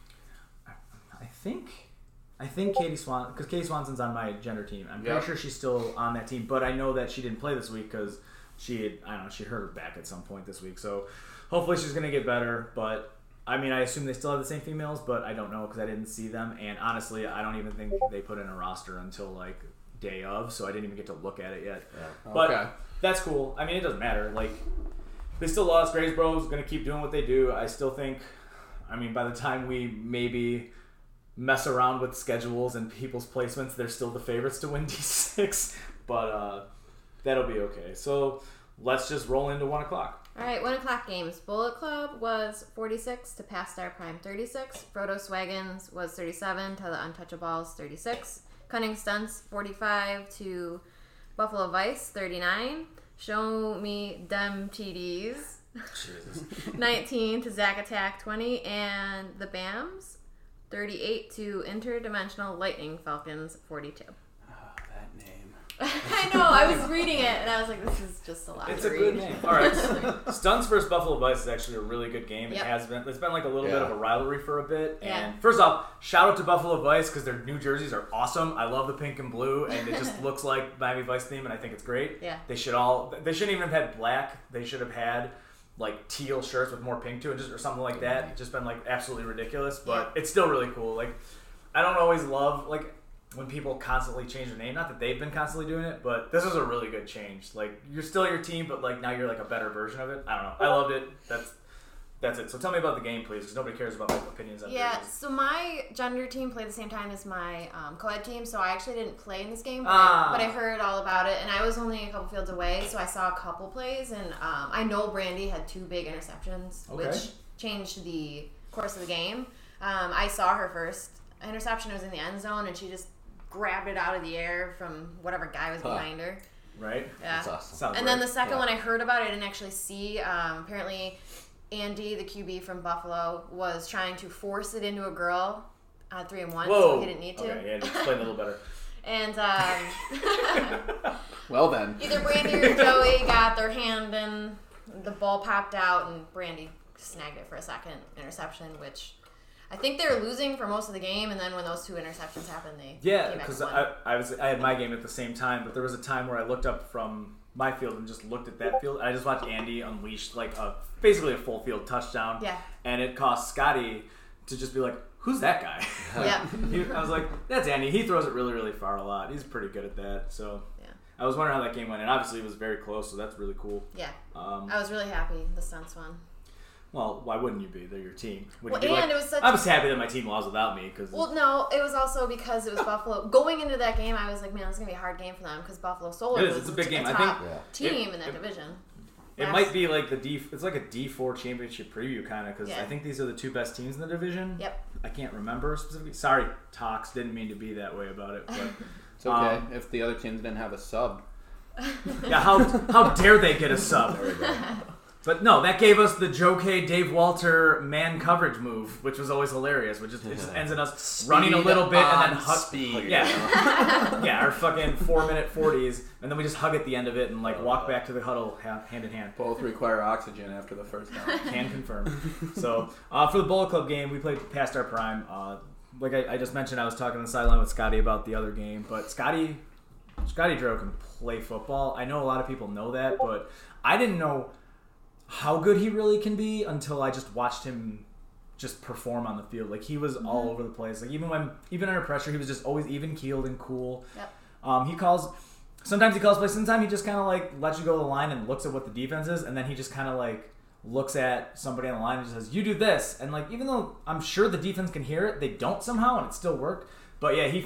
think Katie Swan, because Katie Swanson's on my gender team. I'm pretty sure she's still on that team, but I know that she didn't play this week because she hurt her back at some point this week. So hopefully she's gonna get better. But I mean, I assume they still have the same females, but I don't know because I didn't see them. And honestly, I don't even think they put in a roster until like day of, so I didn't even get to look at it yet. Yeah. But that's cool. I mean, it doesn't matter. Like, they still lost. Graysboro's gonna keep doing what they do. I still think. I mean, by the time we maybe mess around with schedules and people's placements, they're still the favorites to win D6, but that'll be okay. So let's just roll into 1 o'clock. All right, 1 o'clock games. Bullet Club was 46 to Past Star Prime 36. Frodo Swaggins was 37 to the Untouchables 36. Cunning Stunts 45 to Buffalo Vice 39. Show Me Dem TDs 19 to Zack Attack 20. And the BAMs 38 to Interdimensional Lightning Falcons 42. That name. I know, I was reading it and I was like, this is just a lot It's to a read. good name. All right, Stunts versus Buffalo Vice is actually a really good game. It Yep. has been. It's been like a little bit of a rivalry for a bit. Yeah. And first off, shout out to Buffalo Vice because their new jerseys are awesome. I love the pink and blue, and it just looks like Miami Vice theme, and I think it's great. Yeah. They shouldn't even have had black. They should have had like teal shirts with more pink to it, or something like that. It's just been like absolutely ridiculous, but it's still really cool. Like, I don't always love like when people constantly change their name. Not that they've been constantly doing it, but this is a really good change. Like, you're still your team, but like now you're like a better version of it. I don't know. I loved it. That's it. So tell me about the game, please, because nobody cares about my opinions on Yeah, jerseys. so my gender team played the same time as my co-ed team, so I actually didn't play in this game, but I heard all about it, and I was only a couple fields away, so I saw a couple plays, and I know Brandy had 2 big interceptions, which changed the course of the game. I saw her first interception. It was in the end zone, and she just grabbed it out of the air from whatever guy was behind her. Right? Yeah. That's awesome. Sounds And then right. the second one I heard about it, I didn't actually see. Apparently, Andy, the QB from Buffalo, was trying to force it into a girl 3-and-1, so he didn't need to. Okay, yeah, explain a little better. And Well then. either Brandy or Joey got their hand in, the ball popped out, and Brandy snagged it for a second interception, which I think they were losing for most of the game, and then when those 2 interceptions happened, they Yeah, came back because and won. I had my game at the same time, but there was a time where I looked up from my field and just looked at that field. I just watched Andy unleash like basically a full field touchdown. Yeah. And it cost Scotty to just be like, who's that guy? Yeah. I was like, that's Andy. He throws it really, really far a lot. He's pretty good at that. So Yeah. I was wondering how that game went, and obviously it was very close, so that's really cool. Yeah. I was really happy the Stunts won. Well, why wouldn't you be? They're your team. Well, You be and it was such I was happy that my team lost without me. Cause Well, no, it was also because it was Buffalo. Going into that game, I was like, man, it's going to be a hard game for them because Buffalo Solar It is. was It's a big game. I top think team in that division. it might be like it's like a D4 championship preview kind of, because Yeah. I think these are the 2 best teams in the division. Yep. I can't remember specifically. Sorry, Tox. Didn't mean to be that way about it. But It's okay if the other teams didn't have a sub. yeah, how dare they get a sub? But no, that gave us the Joe K. Dave Walter man coverage move, which was always hilarious. Which just, it just ends in us running a little bit and then hug. Speed. Yeah, yeah, our fucking 4-minute 40s, and then we just hug at the end of it and like walk back to the huddle hand in hand. Both require oxygen after the first down. Can confirm. So for the Bullet Club game, we played past our prime. Like I just mentioned, I was talking on the sideline with Scotty about the other game, but Scotty Drew can play football. I know a lot of people know that, but I didn't know how good he really can be until I just watched him just perform on the field. Like, he was all over the place. Like, even under pressure, he was just always even keeled and cool. Yep. Sometimes he calls plays. Sometimes he just kind of like lets you go to the line and looks at what the defense is, and then he just kind of like looks at somebody on the line and just says, "You do this." And like, even though I'm sure the defense can hear it, they don't somehow, and it still worked. But yeah, he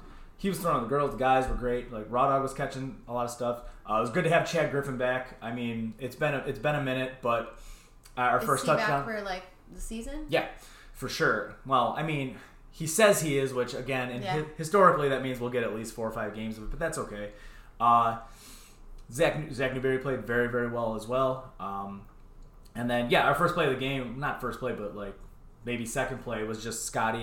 was throwing on the girls. The guys were great. Like, Raw Dog was catching a lot of stuff. It was good to have Chad Griffin back. I mean, it's been a minute, but our first touchdown. Back for like the season? Yeah, for sure. Well, I mean, he says he is, which again, historically that means we'll get at least 4 or 5 games of it, but that's okay. Zach Newberry played very, very well as well. And then, our first play of the game, not first play, but like maybe second play, was just Scotty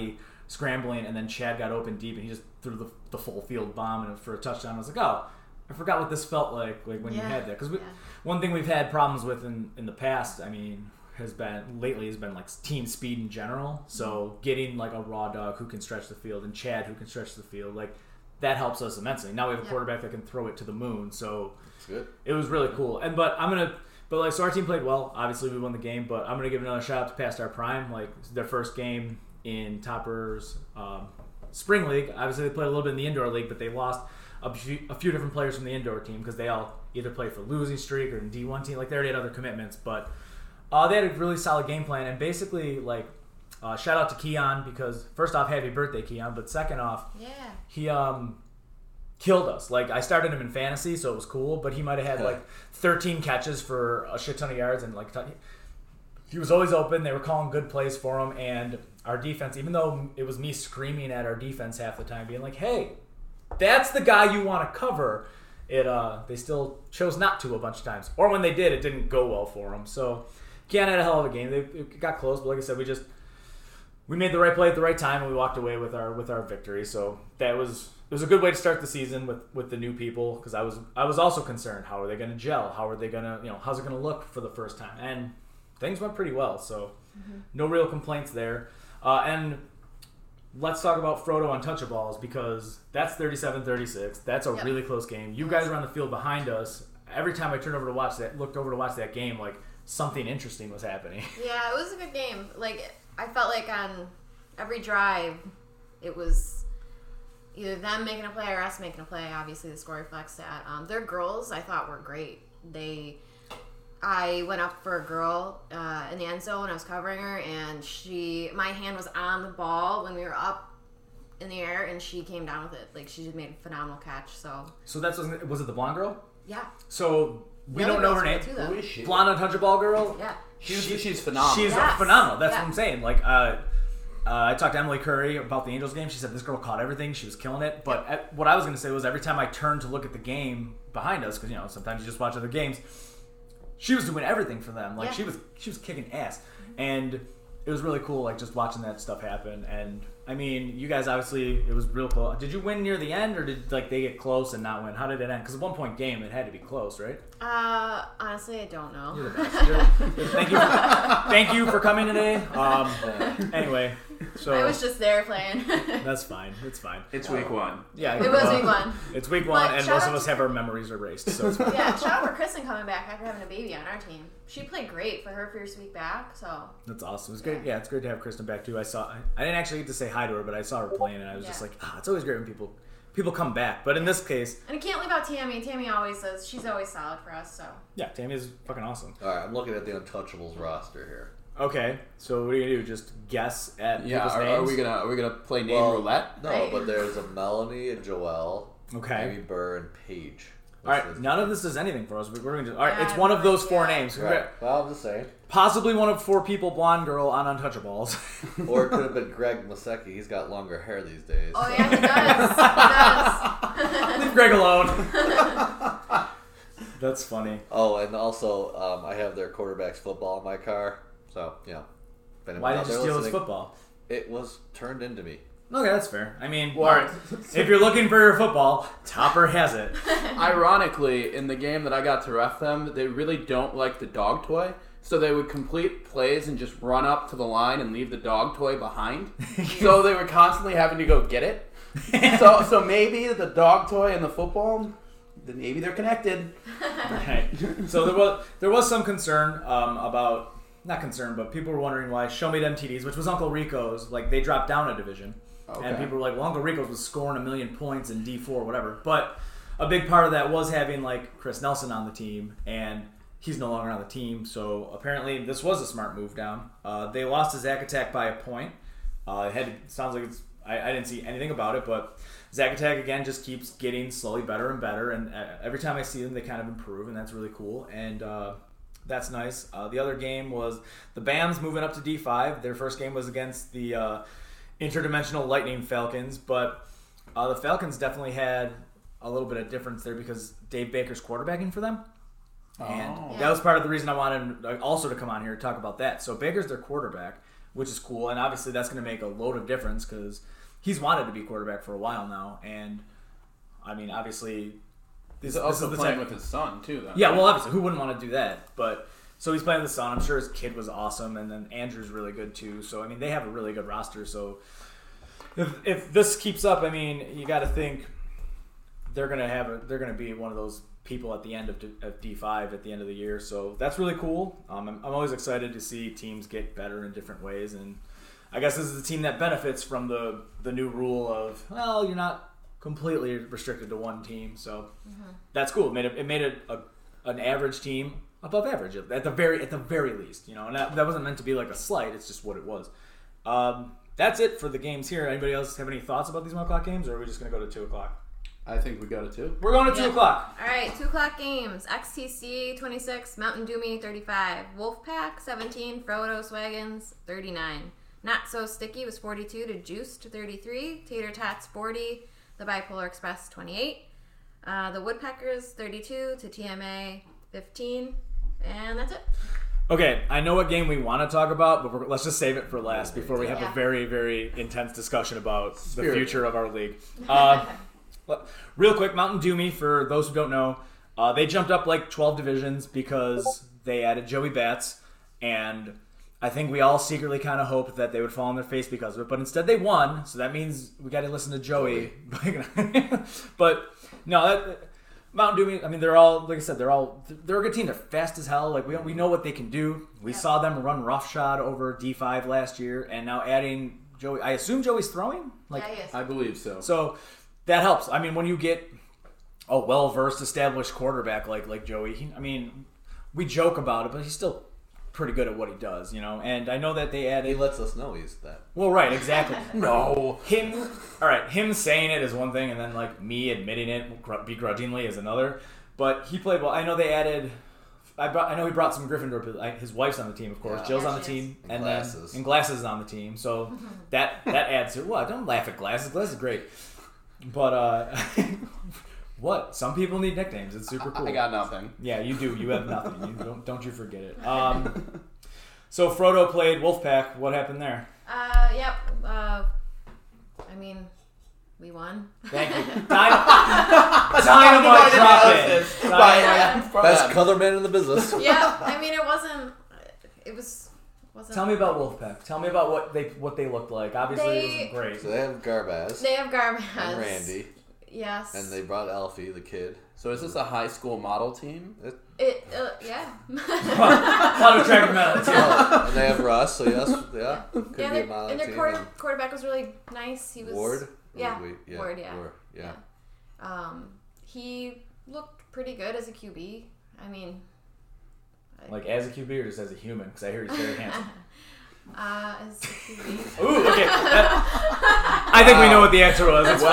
scrambling, and then Chad got open deep, and he just threw the full field bomb and for a touchdown. I was like, oh, I forgot what this felt like when you had that. Because one thing we've had problems with in the past, I mean, has been like team speed in general. So getting like a raw dog who can stretch the field and Chad who can stretch the field, like that helps us immensely. Now we have a quarterback that can throw it to the moon. So it's good. It was really cool. So our team played well. Obviously, we won the game, but I'm gonna give another shout out to Past Our Prime. Like their first game in Topper's spring league. Obviously, they played a little bit in the indoor league, but they lost a few different players from the indoor team because they all either played for losing streak or in D1 team. Like they already had other commitments, but they had a really solid game plan. And basically, like shout out to Keon because first off, happy birthday, Keon. But second off, he killed us. Like I started him in fantasy, so it was cool. But he might have had like 13 catches for a shit ton of yards, and like he was always open. They were calling good plays for him, and our defense, even though it was me screaming at our defense half the time, being like, "Hey, that's the guy you want to cover." They still chose not to a bunch of times, or when they did, it didn't go well for them. So Keon had a hell of a game. It got close, but like I said, we made the right play at the right time, and we walked away with our victory. So it was a good way to start the season with the new people because I was also concerned. How are they going to gel? How are they going to how's it going to look for the first time? And things went pretty well. So no real complaints there. And let's talk about Frodo Untouchables because that's 37-36. That's a really close game. You guys were on the field behind us. Every time I looked over to watch that game, like something interesting was happening. Yeah, it was a good game. Like I felt like on every drive, it was either them making a play or us making a play. Obviously, the score reflects that. Their girls, I thought, were great. I went up for a girl in the end zone. I was covering her, and my hand was on the ball when we were up in the air, and she came down with it. Like she just made a phenomenal catch. So was it the blonde girl? Yeah. So we don't know her name. Who is she? Blonde Untouchable girl. Yeah. She's phenomenal. She's phenomenal. That's what I'm saying. Like I talked to Emily Curry about the Angels game. She said this girl caught everything. She was killing it. But what I was going to say was every time I turned to look at the game behind us, because sometimes you just watch other games. She was doing everything for them. Like she was kicking ass, and it was really cool. Like just watching that stuff happen. And I mean, you guys obviously it was real close. Did you win near the end, or did like they get close and not win? How did it end? Because at 1 point game, it had to be close, right? Honestly, I don't know. You're the best. Thank you for coming today. Anyway, so I was just there playing. That's fine. It's fine. It's week one. Yeah, it was week one. It's week one, and most of us have our memories erased. So it's fine. Yeah, shout out for Kristen coming back after having a baby on our team. She played great for her first week back. So that's awesome. It's great. Yeah, it's great to have Kristen back too. I didn't actually get to say hi to her, but I saw her playing, and I was just like, it's always great when people come back. But in this case, and I can't leave out Tammy. Tammy always says she's always solid for us. So yeah, Tammy is fucking awesome. All right, I'm looking at the Untouchables roster here. Okay, so what are you gonna do? Just guess at people's names? Are we gonna play name roulette? No, Right. but there's a Melanie, a Joelle, Okay. Amy Burr, and Paige. All right, none of this does anything for us. We're gonna all right, it's one of those four names. Right. Well, I'm just saying. Possibly one of 4 people, blonde girl on Untouchables. Or it could have been Greg Masecki. He's got longer hair these days. Oh yeah, he does. Leave Greg alone. That's funny. Oh, and also, I have their quarterback's football in my car. So, Why did you steal his football? It was turned into me. Okay, that's fair. I mean, if you're looking for your football, Topper has it. Ironically, in the game that I got to ref them, they really don't like the dog toy. So they would complete plays and just run up to the line and leave the dog toy behind. So they were constantly having to go get it. So maybe the dog toy and the football, maybe they're connected. Right. So there was some concern about, not concern, but people were wondering why Show Me Them TDs, which was Uncle Rico's, like they dropped down a division. Okay. And people were like, well, Uncle Rico's was scoring 1 million points in D4, whatever. But a big part of that was having like Chris Nelson on the team, and he's no longer on the team. So apparently this was a smart move down. They lost to Zack Attack by a point. Sounds like it's, I didn't see anything about it, but Zack Attack again just keeps getting slowly better and better, and every time I see them, they kind of improve, and that's really cool. And that's nice. The other game was the BAMs moving up to D5. Their first game was against the Interdimensional Lightning Falcons, but the Falcons definitely had a little bit of difference there because Dave Baker's quarterbacking for them. And that was part of the reason I wanted also to come on here to talk about that. So Baker's their quarterback, which is cool. And obviously that's going to make a load of difference because he's wanted to be quarterback for a while now. And, I mean, obviously... He's also playing with his son, too, though. Yeah, well, obviously, who wouldn't want to do that? But so he's playing with his son. I'm sure his kid was awesome. And then Andrew's really good, too. So, I mean, they have a really good roster. So if this keeps up, I mean, you got to think they're going to be one of those people at the end of D5 at the end of the year. So that's really cool. I'm always excited to see teams get better in different ways. And I guess this is the team that benefits from the new rule of, well, you're not completely restricted to one team. So that's cool. It made an average team above average at the very least. You know, and that wasn't meant to be like a slight. It's just what it was. That's it for the games here. Anybody else have any thoughts about these 1 o'clock games, or are we just going to go to 2 o'clock? I think we go to 2. We're going to 2 o'clock. All right, 2 o'clock games. XTC 26, Mountain Doomy 35, Wolfpack 17, Frodo Swaggins 39. Not So Sticky was 42 to Juiced 33, Tater Tots 40, the Bipolar Express 28, the Woodpeckers 32 to TMA 15, and that's it. Okay, I know what game we want to talk about, but let's just save it for last before we have a very, very intense discussion about the future of our league. Real quick, Mountain Doomy, for those who don't know, they jumped up like 12 divisions because they added Joey Bats, and I think we all secretly kind of hoped that they would fall on their face because of it, but instead they won, so that means we got to listen to Joey. But no, Mountain Doomy, I mean, they're all, like I said, they're a good team. They're fast as hell. Like, we know what they can do. We saw them run roughshod over D5 last year, and now adding Joey. I assume Joey's throwing? Yeah, he is. I believe so. So that helps. I mean, when you get a well-versed, established quarterback like Joey, we joke about it, but he's still pretty good at what he does, you know. And I know that they added... He lets us know he's that. Well, right, exactly. No. Him saying it is one thing, and then, like, me admitting it begrudgingly is another. But he played well. I know they added... I know he brought some Gryffindor... His wife's on the team, of course. Yeah. Jill's on the team. And Glasses. And Glasses is on the team. So that adds to... Well, don't laugh at Glasses. Glasses is great. But, what? Some people need nicknames. It's super cool. I got nothing. Yeah, you do. You have nothing. Don't you forget it. So Frodo played Wolfpack. What happened there? Yep. We won. Thank you. Dynamite drop it. Best color man in the business. Yeah, it wasn't. Tell me about Wolfpack. Tell me about what they looked like. Obviously, it wasn't great. So they have Garbaz. They have Garbaz. And Randy. Yes. And they brought Alfie, the kid. So is this a high school model team? Yeah. A lot of track metals. And they have Russ, so yes, yeah. Could be a model and their team. quarterback was really nice. He was Ward? Yeah. Ward, yeah. He looked pretty good as a QB. Like as a QB or just as a human? Because I hear he's very handsome. As a QB. Ooh, okay. I think we know what the answer was. It's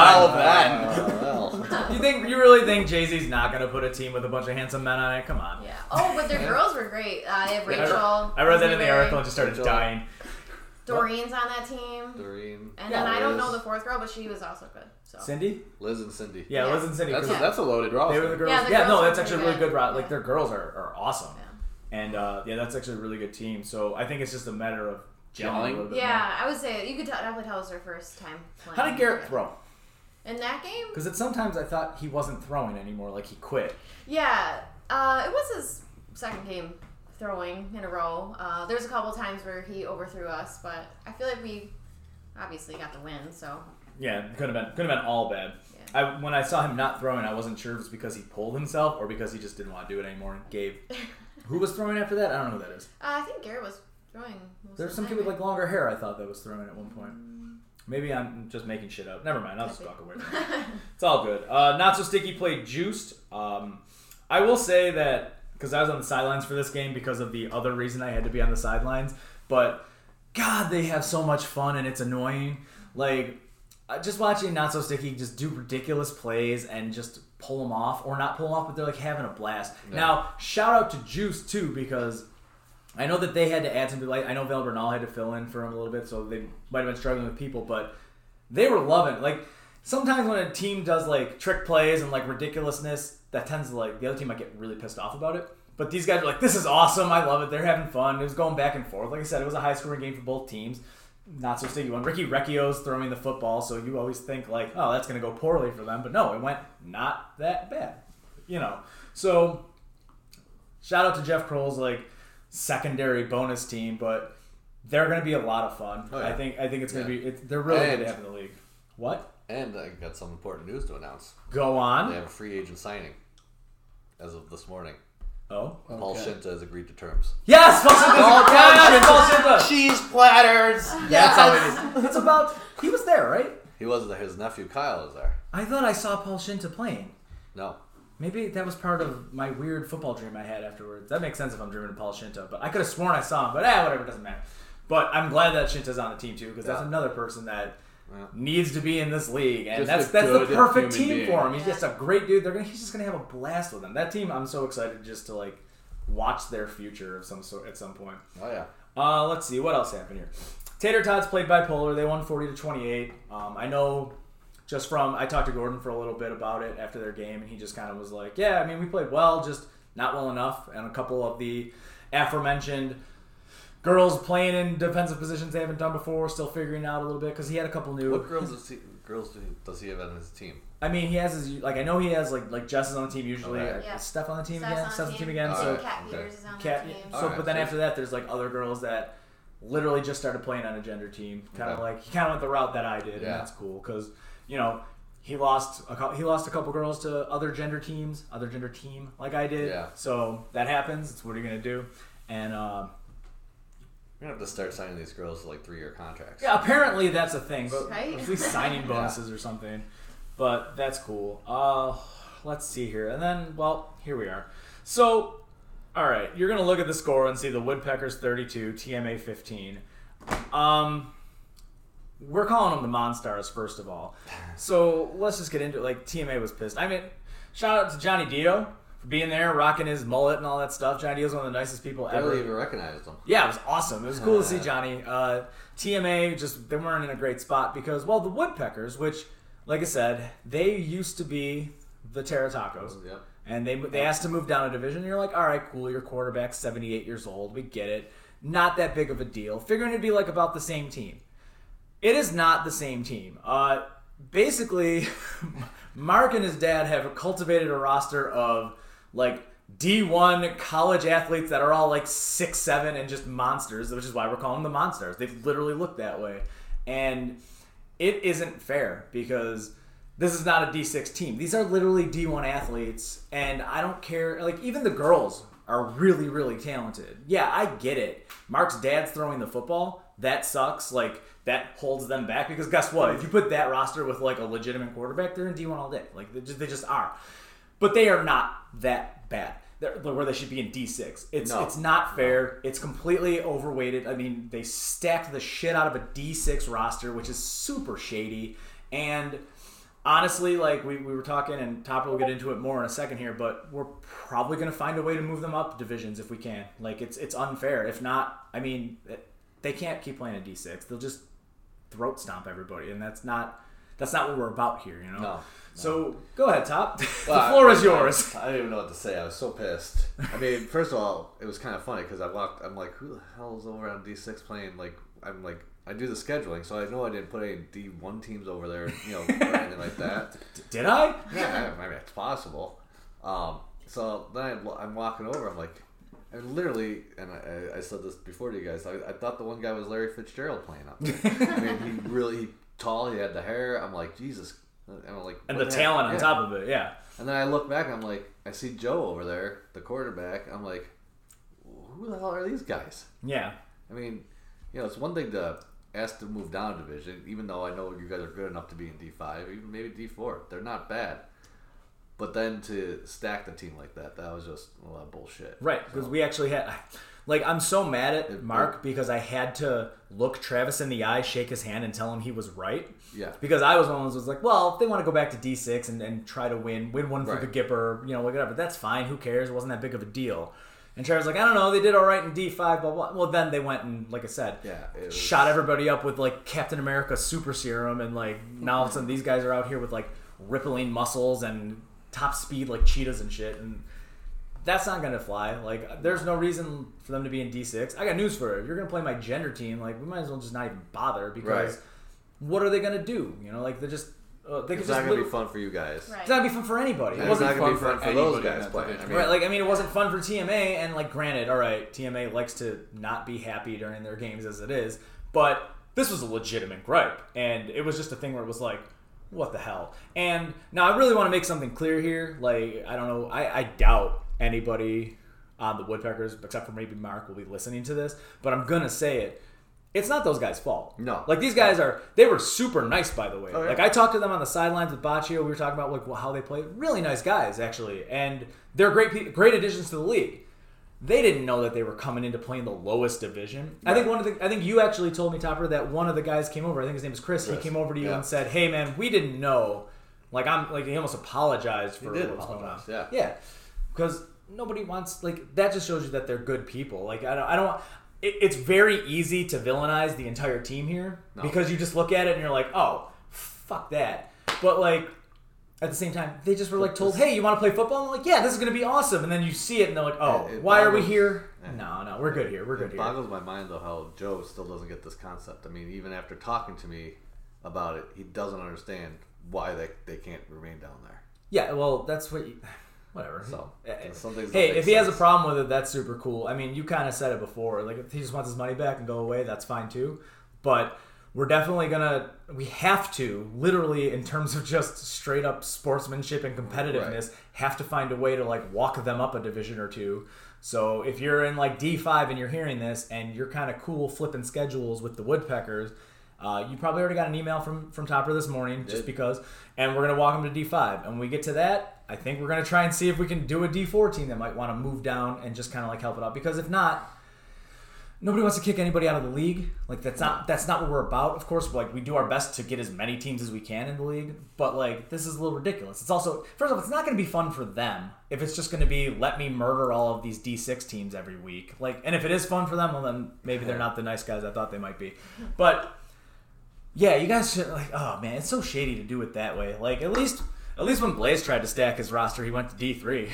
fine. You really think Jay-Z's not going to put a team with a bunch of handsome men on it? Come on. Yeah. Oh, but their girls were great. They have Rachel. I read that in the article and just started dying. Doreen's on that team. And then I don't know the fourth girl, but she was also good. So. Cindy? Liz and Cindy. Yeah, Liz and Cindy. That's a loaded roster. They were the girls. Yeah, that's actually a really good roster. Like, their girls are awesome. Yeah. And, that's actually a really good team. So I think it's just a matter of gelling a little bit more. I would say you could definitely tell it was their first time playing. How did Garrett throw? In that game? Because sometimes I thought he wasn't throwing anymore, like he quit. Yeah, it was his second game throwing in a row. There was a couple times where he overthrew us, but I feel like we obviously got the win. So yeah, it could have been all bad. Yeah. When I saw him not throwing, I wasn't sure if it was because he pulled himself or because he just didn't want to do it anymore and gave. Who was throwing after that? I don't know who that is. I think Garrett was throwing. There's some kid with like longer hair I thought that was throwing at one point. Maybe I'm just making shit up. Never mind. I'll just walk away from it. It's all good. Not So Sticky played Juiced. I will say that, because I was on the sidelines for this game because of the other reason I had to be on the sidelines, but God, they have so much fun and it's annoying. Like, just watching Not So Sticky just do ridiculous plays and just pull them off, or not pull them off, but they're like having a blast. Yeah. Now, shout out to Juice too, because I know that they had to add some people. I know Val Bernal had to fill in for him a little bit, so they might have been struggling with people, but they were loving it. Like, sometimes when a team does like trick plays and like ridiculousness, that tends to like the other team might get really pissed off about it. But these guys are like, this is awesome. I love it. They're having fun. It was going back and forth. Like I said, it was a high-scoring game for both teams. Not so sticky one. Ricky Recchio's throwing the football, so you always think like, oh, that's going to go poorly for them. But no, it went not that bad. So shout out to Jeff Kroll's like secondary bonus team, but they're going to be a lot of fun. Oh, yeah. I think it's going to be. They're really good to have in the league. What? And I got some important news to announce. Go on. They have a free agent signing as of this morning. Oh, okay. Paul Scinta has agreed to terms. Yes, Paul Scinta. Cheese platters. Yes. That's how it is. It's about. He was there, right? He was there. His nephew Kyle was there. I thought I saw Paul Scinta playing. No. Maybe that was part of my weird football dream I had afterwards. That makes sense if I'm dreaming of Paul Scinta, but I could have sworn I saw him. But whatever, doesn't matter. But I'm glad that Scinta's on the team too, because that's another person that needs to be in this league, and that's the perfect team for him. He's just a great dude. He's just gonna have a blast with them. That team, I'm so excited just to like watch their future of some sort at some point. Oh yeah. Let's see what else happened here. Tater Tots played bipolar. They won 40-28. I know. I talked to Gordon for a little bit about it after their game, and he just kind of was like, yeah, I mean, we played well, just not well enough. And a couple of the aforementioned girls playing in defensive positions they haven't done before, still figuring out a little bit, because he had a couple new... What girls does he have on his team? I mean, he has his... Like, I know he has, like Jess is on the team usually. Okay. Yeah. Is Steph on the team again? Steph's on the team again. So Kat Peters is on the team. So, but then after that, there's, like, other girls that literally just started playing on a gender team. He kind of went the route that I did, and that's cool, because... he lost a couple girls to other gender team like I did. Yeah. So that happens. It's what are you gonna do? And you're gonna have to start signing these girls to like 3-year contracts. Yeah, apparently that's a thing. But at least signing bonuses or something. But that's cool. Let's see here. And then, here we are. So, all right, you're gonna look at the score and see the Woodpeckers 32, TMA 15. We're calling them the Monstars, first of all. So let's just get into it. Like, TMA was pissed. I mean, shout out to Johnny Dio for being there, rocking his mullet and all that stuff. Johnny Dio's one of the nicest people ever. I barely even recognized him. Yeah, it was awesome. It was cool to see Johnny. TMA, they weren't in a great spot because, the Woodpeckers, which, like I said, they used to be the Terra Tacos. Yep. And they asked to move down a division. And you're like, all right, cool, your quarterback's 78 years old. We get it. Not that big of a deal. Figuring it'd be like about the same team. It is not the same team. Basically, Mark and his dad have cultivated a roster of like D1 college athletes that are all like 6'7" and just monsters, which is why we're calling them the Monstars. They literally look that way. And it isn't fair because this is not a D6 team. These are literally D1 athletes, and I don't care. Like, even the girls are really, really talented. Yeah, I get it. Mark's dad's throwing the football. That sucks. Like, that holds them back because guess what? If you put that roster with like a legitimate quarterback, they're in D1 all day. Like, they just are. But they are not that bad. They're where they should be in D6. It's not fair. It's completely overweighted. I mean, they stacked the shit out of a D6 roster, which is super shady. And honestly, like we were talking, and Topper will get into it more in a second here, but we're probably going to find a way to move them up divisions if we can. Like, it's unfair. If not, I mean, they can't keep playing a D6. They'll just throat stomp everybody, and that's not what we're about here, No. So go ahead, Top. The floor is yours. I don't even know what to say. I was so pissed. I mean, first of all, it was kind of funny because I'm like, who the hell is over on D6 playing? Like, I do the scheduling, so I know I didn't put any D1 teams over there, or anything like that. Did I? Yeah, I mean, it's possible. So then I'm walking over. I'm like, and literally, and I said this before to you guys, I thought the one guy was Larry Fitzgerald playing up there. I mean, he tall, he had the hair. I'm like, Jesus. And I'm like, and the talent on top of it, yeah. And then I look back and I'm like, I see Joe over there, the quarterback. I'm like, who the hell are these guys? Yeah. I mean, it's one thing to ask to move down a division, even though I know you guys are good enough to be in D5, even maybe D4. They're not bad. But then to stack the team like that was just a lot of bullshit. Right, because we actually had... Like, I'm so mad at Mark because I had to look Travis in the eye, shake his hand, and tell him he was right. Yeah. Because I was one of those who was like, well, if they want to go back to D6 and try to win one for the Gipper, whatever, that's fine. Who cares? It wasn't that big of a deal. And Travis was like, I don't know, they did all right in D5, blah, blah. Well, then they went and, like I said, shot everybody up with, like, Captain America super serum, and, like, now all of a sudden these guys are out here with, like, rippling muscles and top speed like cheetahs and shit, and that's not going to fly. Like, there's no reason for them to be in D6. I got news for you. If you're going to play my gender team, like, we might as well just not even bother because what are they going to do? You know, like, they're just... it's not going to be fun for you guys. Right. It's not going to be fun for anybody. It's not going to be fun for those guys playing. Right, like, I mean, it wasn't fun for TMA, and, like, granted, all right, TMA likes to not be happy during their games as it is, but this was a legitimate gripe, and it was just a thing where it was like, what the hell? And now I really want to make something clear here. Like, I don't know, I doubt anybody on the Woodpeckers, except for maybe Mark, will be listening to this, but I'm going to say it. It's not those guys' fault. No. Like, these guys they were super nice, by the way. Oh, yeah. Like, I talked to them on the sidelines with Baccio. We were talking about, like, how they play. Really nice guys, actually. And they're great additions to the league. They didn't know that they were coming into playing the lowest division. Right. I think you actually told me, Topper, that one of the guys came over. I think his name is Chris. He came over to you and said, "Hey, man, we didn't know." Like, he almost apologized for what's going on. Yeah. Because nobody wants, like, that just shows you that they're good people. Like, I don't. It's very easy to villainize the entire team here because you just look at it and you're like, oh, fuck that. But, like, at the same time, they just were, like, told, hey, you want to play football? I'm like, yeah, this is going to be awesome. And then you see it and they're like, oh, why are we here? No, we're good here. It boggles my mind, though, how Joe still doesn't get this concept. I mean, even after talking to me about it, he doesn't understand why they can't remain down there. Yeah, well, that's what you... Whatever. So, hey, if he has a problem with it, that's super cool. I mean, you kind of said it before. Like, if he just wants his money back and go away, that's fine too. But we're definitely we have to, literally, in terms of just straight up sportsmanship and competitiveness, have to find a way to, like, walk them up a division or two. So if you're in, like, D5 and you're hearing this and you're kind of cool flipping schedules with the Woodpeckers, you probably already got an email from Topper this morning, just because, and we're going to walk him to D5. And when we get to that, I think we're going to try and see if we can do a D4 team that might want to move down and just kind of, like, help it out. Because if not, nobody wants to kick anybody out of the league. Like, that's not what we're about. Of course, like, we do our best to get as many teams as we can in the league. But, like, this is a little ridiculous. It's also, first off, it's not going to be fun for them if it's just going to be, let me murder all of these D6 teams every week. Like, and if it is fun for them, well, then maybe they're not the nice guys I thought they might be. But... yeah, you guys should, like, oh man, it's so shady to do it that way. Like, at least when Blaze tried to stack his roster, he went to D3.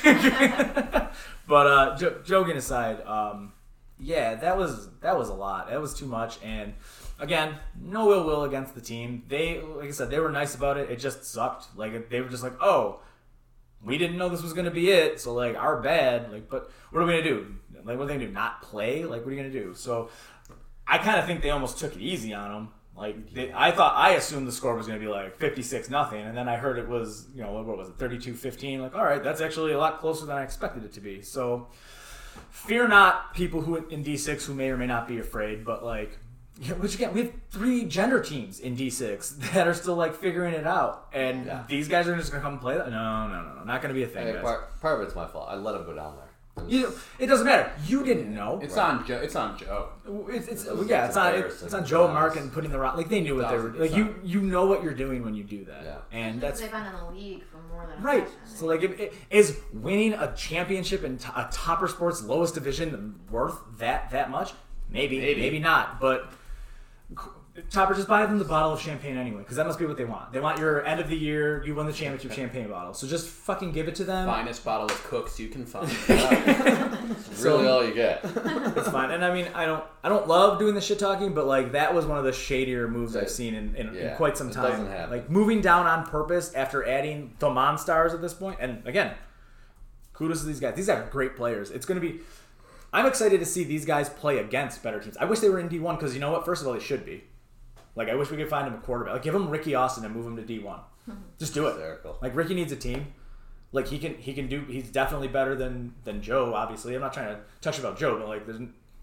But joking aside, yeah, that was a lot. That was too much. And again, no ill will against the team. They, like I said, they were nice about it. It just sucked. Like, they were just like, oh, we didn't know this was gonna be it. So, like, our bad. Like, but what are we gonna do? Like, what are they gonna do? Not play? Like, what are you gonna do? So, I kind of think they almost took it easy on them. Like, I assumed the score was going to be like 56-0, and then I heard it was, you know, what was it, 32-15. Like, all right, that's actually a lot closer than I expected it to be. So, fear not, people who in D6 who may or may not be afraid, but, like, which again, we have 3 gender teams in D6 that are still, like, figuring it out, and these guys are just going to come and play that? No, not going to be a thing. Hey, part of it's my fault. I let them go down there. It doesn't matter. You didn't know. It's on Joe. It's on Joe. It's on Joe and Mark and putting the rock. Like, they knew what they were. Like, you know what you're doing when you do that. Yeah. And that's they've been in the league for more than right. So, like, is winning a championship in a Topper Sports lowest division worth that much? Maybe not. But Topper, just buy them the bottle of champagne anyway, because that must be what they want. They want your end of the year, you won the championship champagne bottle. So just fucking give it to them. Finest bottle of Cooks you can find. It's really all you get. It's fine. And I mean, I don't love doing the shit talking, but, like, that was one of the shadier moves I've seen in quite some time. It doesn't happen. Like, moving down on purpose after adding the Monstars at this point. And again, kudos to these guys. These are great players. It's going to be... I'm excited to see these guys play against better teams. I wish they were in D1 because, you know what? First of all, they should be. Like, I wish we could find him a quarterback. Like, give him Ricky Austin and move him to D1. Just do it. Hysterical. Like, Ricky needs a team. Like, he can do. He's definitely better than Joe. Obviously, I'm not trying to touch about Joe, but, like, there's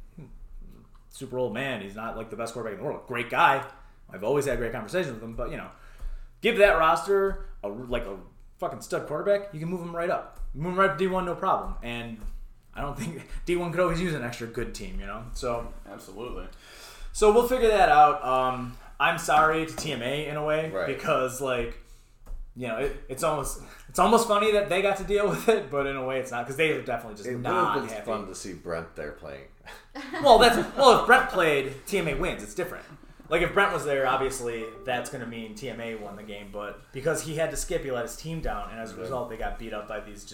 super old man. He's not, like, the best quarterback in the world. Great guy. I've always had great conversations with him. But, you know, give that roster a fucking stud quarterback. You can move him right up. Move him right to D1, no problem. And I don't think D1 could always use an extra good team. You know, so absolutely. So we'll figure that out. I'm sorry to TMA in a way, because, like, you know, it's almost funny that they got to deal with it, but in a way it's not, because they are definitely just not happy. It's fun to see Brent there playing. Well, if Brent played, TMA wins. It's different. Like, if Brent was there, obviously that's going to mean TMA won the game, but because he had to skip, he let his team down, and as a result, they got beat up by these just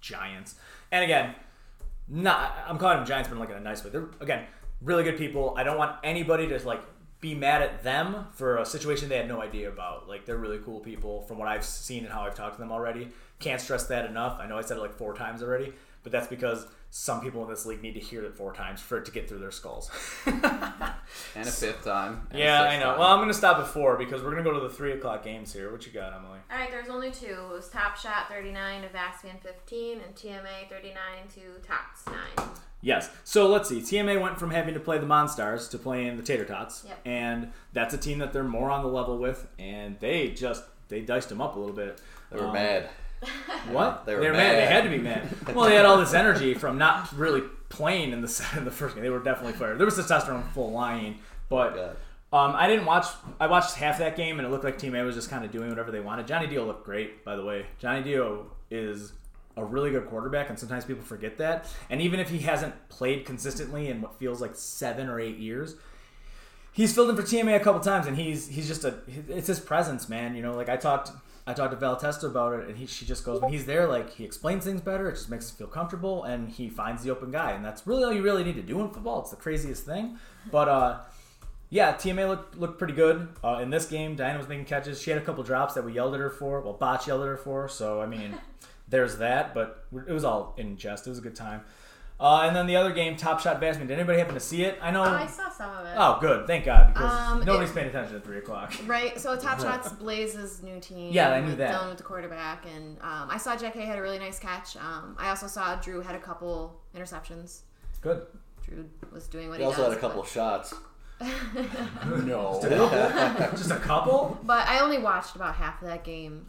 Giants. And again, I'm calling them Giants, but like in a nice way. They're, again, really good people. I don't want anybody to like be mad at them for a situation they had no idea about. Like, they're really cool people from what I've seen and how I've talked to them already. Can't stress that enough. I know I said it like 4 times already, but that's because some people in this league need to hear it 4 times for it to get through their skulls. And a 5th time. Yeah, I know. Well, I'm going to stop at 4 because we're going to go to the 3 o'clock games here. What you got, Emily? All right, there's only 2. It was Top Shot 39 to Vaspian 15 and TMA 39 to Tots 9. Yes. So let's see. TMA went from having to play the Monstars to playing the Tater Tots. Yep. And that's a team that they're more on the level with, and they diced them up a little bit. They were mad. What? They were mad. mad. They had to be mad. Well, they had all this energy from not really playing in the first game. They were definitely fired. There was testosterone full lying, but I didn't watch. I watched half that game, and it looked like Team A was just kind of doing whatever they wanted. Johnny Dio looked great, by the way. Johnny Dio is a really good quarterback, and sometimes people forget that. And even if he hasn't played consistently in what feels like 7 or 8 years, he's filled in for TMA a couple times, and he's just it's his presence, man. You know, like I talked to Val Testa about it, and she just goes, when he's there, like, he explains things better, it just makes us feel comfortable, and he finds the open guy, and that's really all you really need to do in football. It's the craziest thing. But yeah, TMA looked pretty good in this game. Diana was making catches. She had a couple drops that we yelled at her for. Well, Botch yelled at her for. So I mean, there's that. But it was all in jest. It was a good time. And then the other game, Top Shot Vaspian. Did anybody happen to see it? I know. I saw some of it. Oh, good. Thank God, because nobody's paying attention at 3 o'clock. Right. So Top Shot's Blaze's new team. Yeah, I knew that. Dylan with the quarterback, and I saw Jack Hay had a really nice catch. I also saw Drew had a couple interceptions. Good. Drew was doing what He he does. also had a couple of shots. No. Just a couple? But I only watched about half of that game.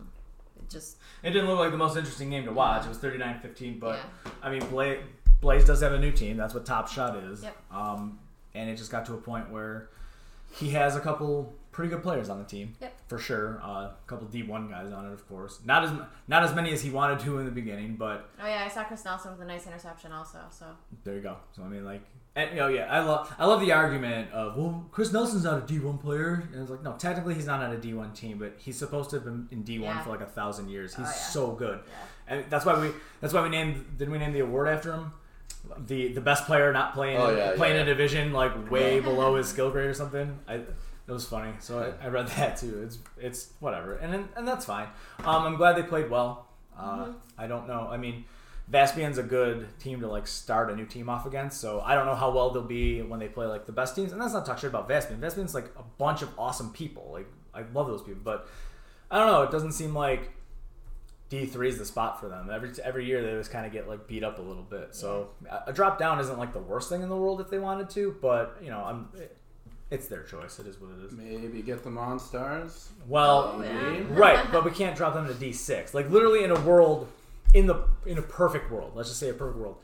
It didn't look like the most interesting game to watch. It was 39-15, but Yeah. I mean, Blaze does have a new team. That's what Top Shot is. Yep. And it just got to a point where he has a couple pretty good players on the team. Yep. For sure. A couple D1 guys on it, of course. Not as many as he wanted to in the beginning, but Oh yeah, I saw Chris Nelson with a nice interception also. So there you go. So I mean, like, and you know, yeah, I love the argument of, well, Chris Nelson's not a D1 player, and it's like, no, technically he's not on a D1 team, but he's supposed to have been in D1 Yeah. for like 1,000 years. He's Oh, yeah. so good, Yeah. and that's why we named the award after him, the best player not playing a division like way below his skill grade or something. It was funny, so I read that too. It's whatever, and that's fine. I'm glad they played well. I don't know. I mean, Vaspian's a good team to like start a new team off against, so I don't know how well they'll be when they play like the best teams. And that's not talk shit about Vaspian. Vaspian's like a bunch of awesome people. Like, I love those people, but I don't know. It doesn't seem like D3 is the spot for them. Every year they just kind of get like beat up a little bit. So a drop down isn't like the worst thing in the world if they wanted to, but you know, it's their choice. It is what it is. Maybe get the Monstars. Well, yeah. right, but we can't drop them to D6. Like literally in a world, in a perfect world, let's just say a perfect world,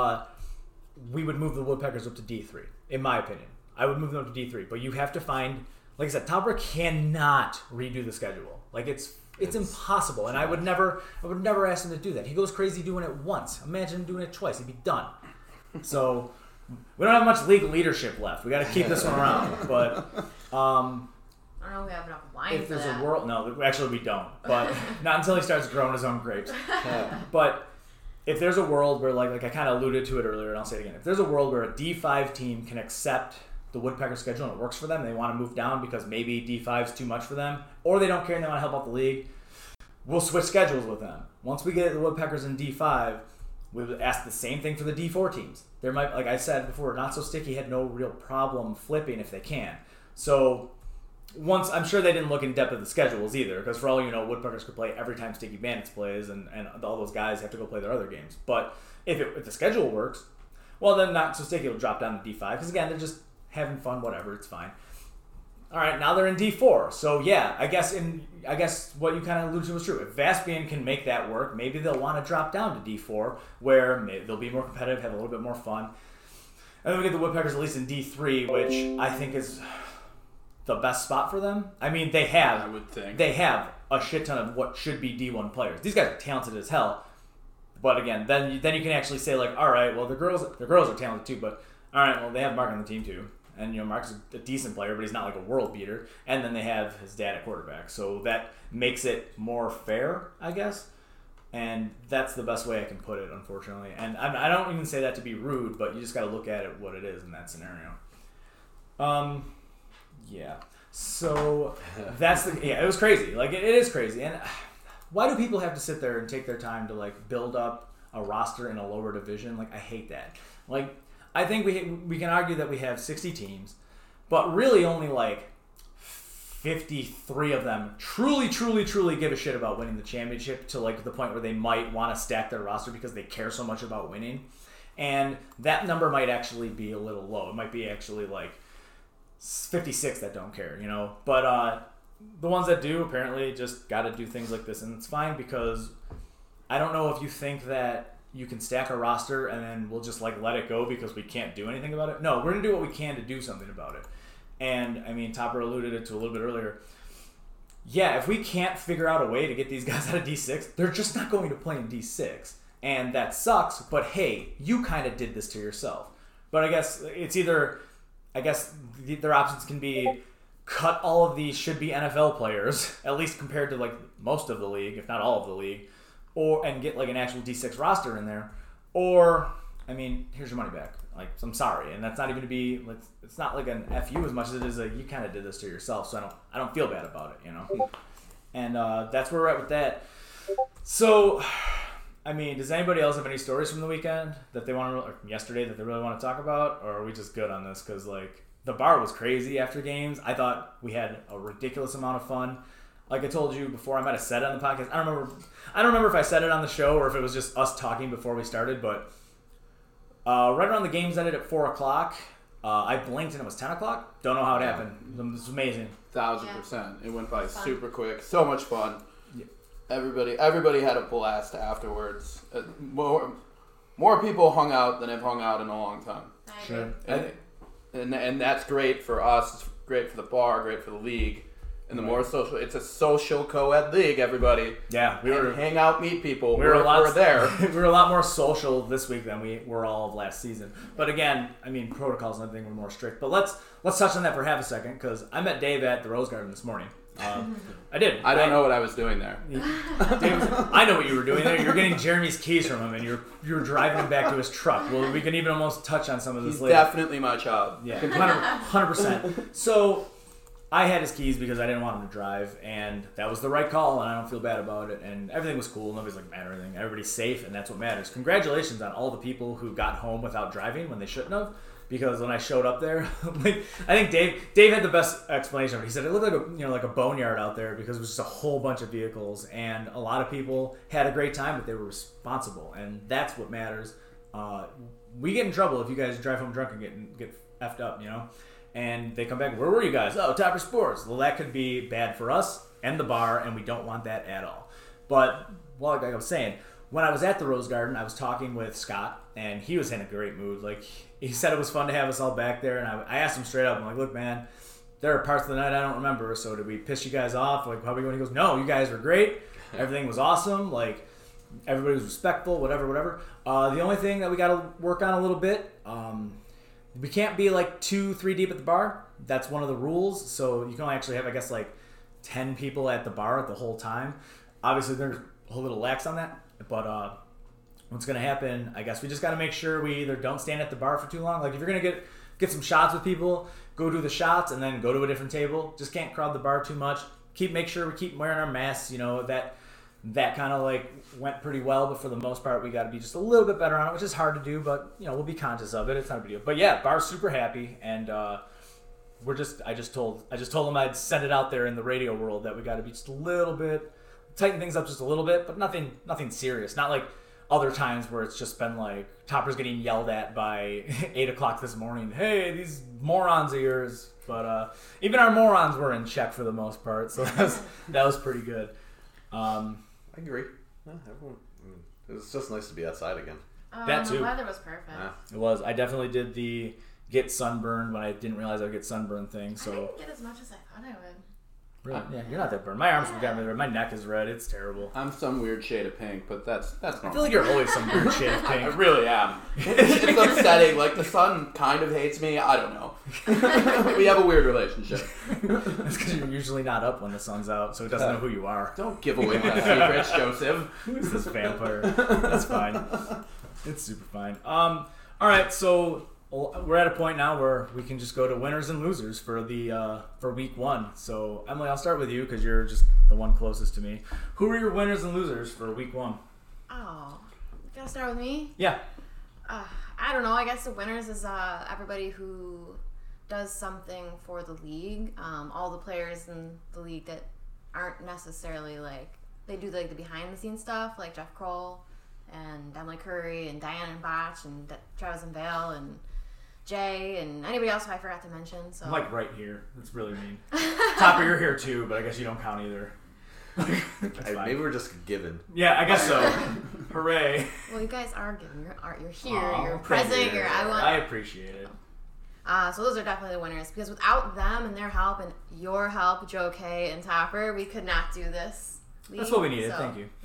we would move the Woodpeckers up to D3. In my opinion, I would move them up to D3. But you have to find, like I said, Topper cannot redo the schedule. Like it's impossible, and I would never ask him to do that. He goes crazy doing it once. Imagine doing it twice; he'd be done. So we don't have much league leadership left. We got to keep this one around. But I don't know if we have enough wine if for there's that. a world, no, actually we don't. But not until he starts growing his own grapes. But if there's a world where, like I kind of alluded to it earlier, and I'll say it again, if there's a world where a D5 team can accept the Woodpecker schedule and it works for them, and they want to move down because maybe D5 is too much for them, or they don't care and they want to help out the league, we'll switch schedules with them. Once we get the Woodpeckers in D5, we would ask the same thing for the D4 teams. There might, like I said before, Not So Sticky had no real problem flipping if they can. So once, I'm sure they didn't look in depth at the schedules either, because for all you know, Woodpeckers could play every time Sticky Bandits plays, and all those guys have to go play their other games. But if the schedule works, well, then Not So Sticky will drop down to D5, because again, they're just having fun, whatever, it's fine. All right, now they're in D4. So yeah, I guess what you kind of alluded to was true. If Vaspian can make that work, maybe they'll want to drop down to D4, where maybe they'll be more competitive, have a little bit more fun. And then we get the Woodpeckers at least in D3, which I think is the best spot for them. I mean, they have a shit ton of what should be D1 players. These guys are talented as hell. But again, then you can actually say like, all right, well the girls are talented too, but all right, well they have Mark on the team too. And, you know, Mark's a decent player, but he's not like a world beater. And then they have his dad at quarterback. So that makes it more fair, I guess. And that's the best way I can put it, unfortunately. And I don't even say that to be rude, but you just got to look at it what it is in that scenario. Yeah. So it was crazy. Like it is crazy. And why do people have to sit there and take their time to like build up a roster in a lower division? Like I hate that. Like I think we can argue that we have 60 teams, but really only like 53 of them truly give a shit about winning the championship to like the point where they might want to stack their roster because they care so much about winning. And that number might actually be a little low. It might be actually like 56 that don't care, you know. But the ones that do apparently just got to do things like this, and it's fine because I don't know if you think that you can stack a roster and then we'll just like let it go because we can't do anything about it. No, we're gonna do what we can to do something about it. And I mean, Topper alluded it to a little bit earlier. Yeah, if we can't figure out a way to get these guys out of D6, they're just not going to play in D6, and that sucks. But hey, you kind of did this to yourself. But I guess it's either. I guess their options can be cut all of these should-be NFL players, at least compared to like most of the league, if not all of the league, and get like an actual D6 roster in there. Or, I mean, here's your money back. Like, I'm sorry, and that's not even to be. Like, it's not like an FU as much as it is a you kind of did this to yourself. So I don't feel bad about it, you know. And that's where we're at with that. So, I mean, does anybody else have any stories from the weekend that they want to, or yesterday that they really want to talk about, or are we just good on this? Because like the bar was crazy after games. I thought we had a ridiculous amount of fun. Like I told you before, I might have said it on the podcast. I don't remember if I said it on the show or if it was just us talking before we started. But right around the games ended at 4:00. I blinked and it was 10 o'clock. Don't know how it happened. It was amazing. 1,000%. It went by super quick. So much fun. Everybody had a blast afterwards. More people hung out than have hung out in a long time. Sure. And that's great for us. It's great for the bar. Great for the league. And the more social, it's a social co-ed league. Everybody. Yeah, we were hang out, meet people. We were there. We were a lot more social this week than we were all of last season. But again, I mean, protocols and everything were more strict. But let's touch on that for half a second because I met Dave at the Rose Garden this morning. I did. I don't know what I was doing there. I know what you were doing there. You're getting Jeremy's keys from him, and you're driving him back to his truck. Well, we can even almost touch on some of this He's later. Definitely my child. Yeah, 100%. So I had his keys because I didn't want him to drive, and that was the right call, and I don't feel bad about it. And everything was cool. Nobody's like mad or anything. Everybody's safe, and that's what matters. Congratulations on all the people who got home without driving when they shouldn't have. Because when I showed up there, like I think Dave had the best explanation of it. He said it looked like a boneyard out there because it was just a whole bunch of vehicles, and a lot of people had a great time, but they were responsible, and that's what matters. We get in trouble if you guys drive home drunk and get effed up, you know. And they come back, where were you guys? Oh, Topper Sports. Well, that could be bad for us and the bar, and we don't want that at all. But like I was saying, when I was at the Rose Garden, I was talking with Scott, and he was in a great mood. Like, he said it was fun to have us all back there, and I asked him straight up, I'm like, look, man, there are parts of the night I don't remember, so did we piss you guys off? Like, how we going? He goes, no, you guys were great. Everything was awesome. Like, everybody was respectful, whatever. The only thing that we got to work on a little bit, we can't be like 2-3 deep at the bar. That's one of the rules, so you can only actually have, I guess, like 10 people at the bar the whole time. Obviously, they're a little lax on that. But what's going to happen, I guess we just got to make sure we either don't stand at the bar for too long. Like if you're going to get some shots with people, go do the shots and then go to a different table. Just can't crowd the bar too much. Make sure we keep wearing our masks. You know, that kind of like went pretty well. But for the most part, we got to be just a little bit better on it, which is hard to do. But, you know, we'll be conscious of it. It's not a big deal. But yeah, bar's super happy. And I just told them I'd send it out there in the radio world that we got to be just a little bit, tighten things up just a little bit, but nothing serious. Not like other times where it's just been like Topper's getting yelled at by 8 o'clock this morning. Hey, these morons of yours. But even our morons were in check for the most part, so that was pretty good. I agree. Yeah, it was just nice to be outside again. That too. The weather was perfect. Yeah. It was. I definitely did the get sunburned when I didn't realize I'd get sunburned thing. So I didn't get as much as I thought I would. Really? Yeah, you're not that burned. My arms have gotten red. My neck is red. It's terrible. I'm some weird shade of pink, but that's normal. I feel like you're always some weird shade of I pink. really am. It's upsetting. Like, the sun kind of hates me. I don't know. We have a weird relationship. That's because you're usually not up when the sun's out, so it doesn't know who you are. Don't give away my secrets, Joseph. Who is this vampire? That's fine. It's super fine. All right, so we're at a point now where we can just go to winners and losers for the for week 1. So Emily, I'll start with you because you're just the one closest to me. Who are your winners and losers for week 1? Oh, you gotta start with me? Yeah. I don't know. I guess the winners is everybody who does something for the league. All the players in the league that aren't necessarily they do the behind the scenes stuff, like Jeff Kroll and Emily Curry and Diane and Botch and Travis and Vale and Jay and anybody else who I forgot to mention. So I'm right here. That's really mean. Topper, you're here too, but I guess you don't count either. Maybe we're just given. Yeah, I guess so. Hooray. Well, you guys are giving. You're here. Aw, you're thank present. you. I appreciate it. So those are definitely the winners because without them and their help and your help, Joe K and Topper, we could not do this. That's what we needed. Thank you.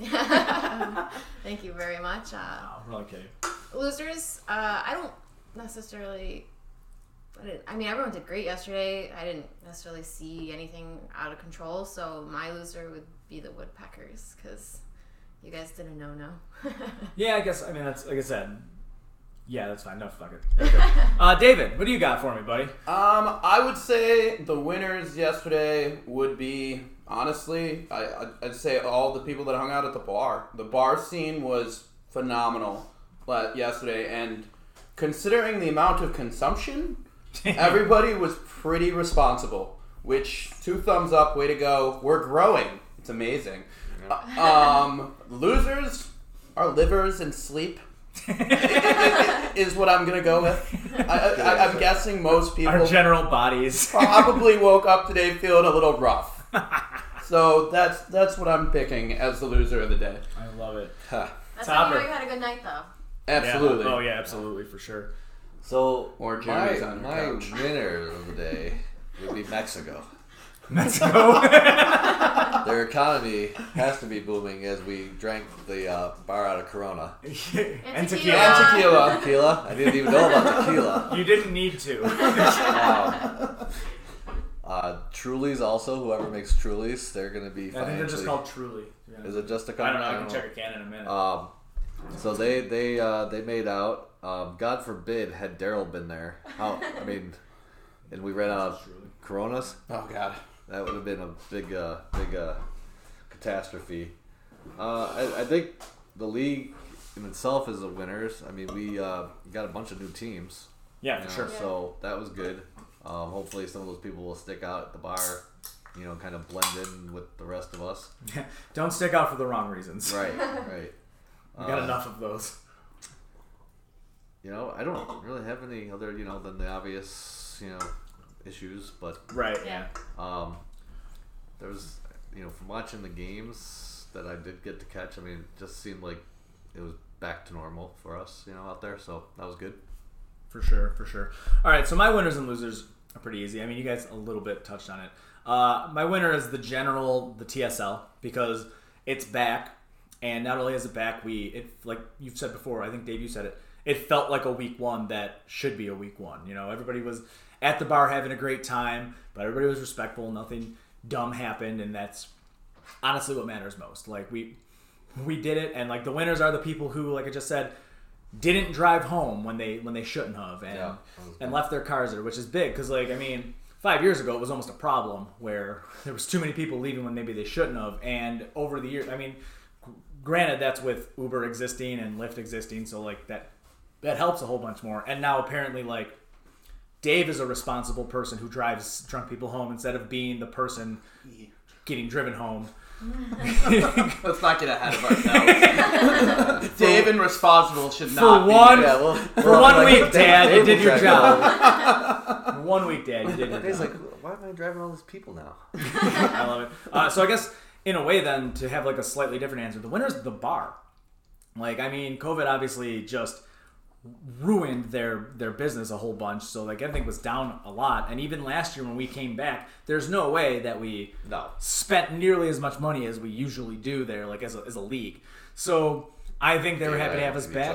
Thank you very much. We're okay. Losers, I don't necessarily. Everyone did great yesterday. I didn't necessarily see anything out of control, so my loser would be the Woodpeckers because you guys did a no-no. Yeah, I guess. That's like I said. Yeah, that's fine. No, fuck it. Okay. David, what do you got for me, buddy? I would say the winners yesterday would be, honestly, I'd say all the people that hung out at the bar. The bar scene was phenomenal yesterday, and considering the amount of consumption, everybody was pretty responsible, which 2 thumbs up, way to go. We're growing. It's amazing. Losers are livers and sleep. Is what I'm gonna go with. I'm guessing most people, our general bodies, probably woke up today feeling a little rough. So that's what I'm picking as the loser of the day. I love it. That's how you know you had a good night, though. Absolutely. Yeah. Oh yeah, absolutely, for sure. So Or Jeremy's on the my couch. winner of the day would be Mexico. Mexico. Their economy has to be booming as we drank the bar out of Corona. And tequila. And tequila. Tequila? I didn't even know about tequila. You didn't need to. Truly's also, whoever makes Truly's, they're going to be I financially... think they're just called Truly. Yeah. Is it just a I company? don't know. I can check a can in a minute. So they made out. God forbid had Daryl been there. And we ran out of Coronas. Oh God. That would have been a big catastrophe. I think the league in itself is the winners. We got a bunch of new teams. Yeah, for sure. So that was good. Hopefully some of those people will stick out at the bar, kind of blend in with the rest of us. Don't stick out for the wrong reasons. Right. We got enough of those. I don't really have any other, than the obvious, issues, but Right. Yeah. there was, from watching the games that I did get to catch, it just seemed like it was back to normal for us, out there. So that was good. For sure. All right, so my winners and losers are pretty easy. You guys a little bit touched on it. My winner is the TSL, because it's back, and not only is it back, like you've said before, I think Dave, you said it. It felt like a week 1 that should be a week 1. Everybody was at the bar having a great time, but everybody was respectful. Nothing dumb happened, and that's honestly what matters most. Like we did it, and like the winners are the people who, like I just said, didn't drive home when they shouldn't have, and left their cars there, which is big because 5 years ago it was almost a problem where there was too many people leaving when maybe they shouldn't have, and over the years, granted that's with Uber existing and Lyft existing, so that helps a whole bunch more. And now apparently Dave is a responsible person who drives drunk people home instead of being the person getting driven home. Let's not get ahead of ourselves. Dave and responsible should For not one, be. for 1 week, Dad, you did your job. For 1 week, Dad, you did your Dave's job. why am I driving all these people now? I love it. So I guess in a way then, to have a slightly different answer, the winner's the bar. COVID obviously just ruined their business a whole bunch. So like everything was down a lot. And even last year when we came back, there's no way that we spent nearly as much money as we usually do there, like as a league. So I think they were happy to have us back.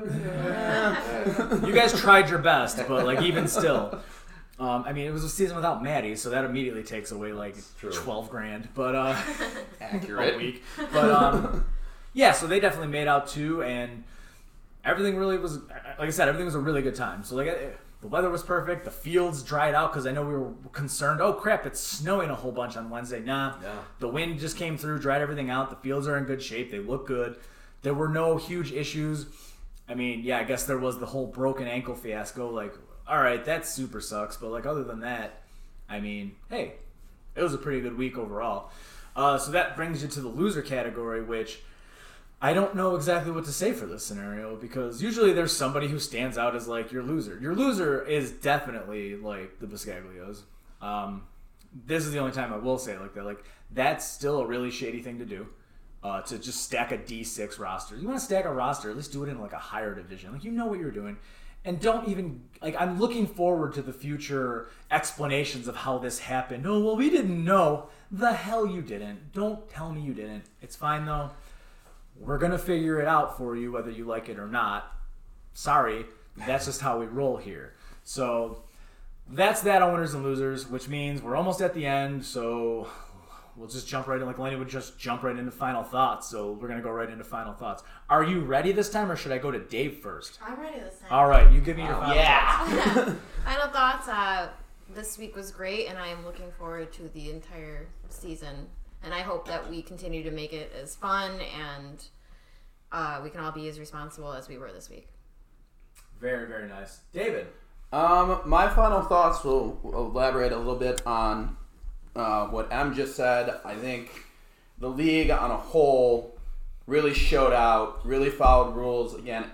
You guys tried your best, but like even still, I mean, it was a season without Maddie, so that immediately takes away like $12,000. But Accurate. a week. But yeah, so they definitely made out too, and everything really was, like I said, everything was a really good time. So like the weather was perfect. The fields dried out because I know we were concerned. Oh crap, it's snowing a whole bunch on Wednesday. Nah, the wind just came through, dried everything out. The fields are in good shape. They look good. There were no huge issues. I mean, yeah, I guess there was the whole broken ankle fiasco. Like, all right, that super sucks. But like other than that, I mean, hey, it was a pretty good week overall. So that brings you to the loser category, which I don't know exactly what to say for this scenario because usually there's somebody who stands out as like your loser. Your loser is definitely like the Biscaglios. This is the only time I will say it like that. Like that's still a really shady thing to do. To just stack a D6 roster. You want to stack a roster, at least do it in like a higher division. Like you know what you're doing. And don't even, like I'm looking forward to the future explanations of how this happened. Oh, well, we didn't know. The hell you didn't. Don't tell me you didn't. It's fine though. We're going to figure it out for you whether you like it or not. Sorry, that's just how we roll here. So that's that on winners and losers, which means we're almost at the end, so we'll just jump right in, like Lenny would just jump right into final thoughts. So we're going to go right into final thoughts. Are you ready this time, or should I go to Dave first? I'm ready this time. All right, you give me your final thoughts. Final thoughts. This week was great, and I am looking forward to the entire season. And I hope that we continue to make it as fun and we can all be as responsible as we were this week. Very, very nice. David? My final thoughts will elaborate a little bit on what Em just said. I think the league on a whole really showed out, really followed rules. Again,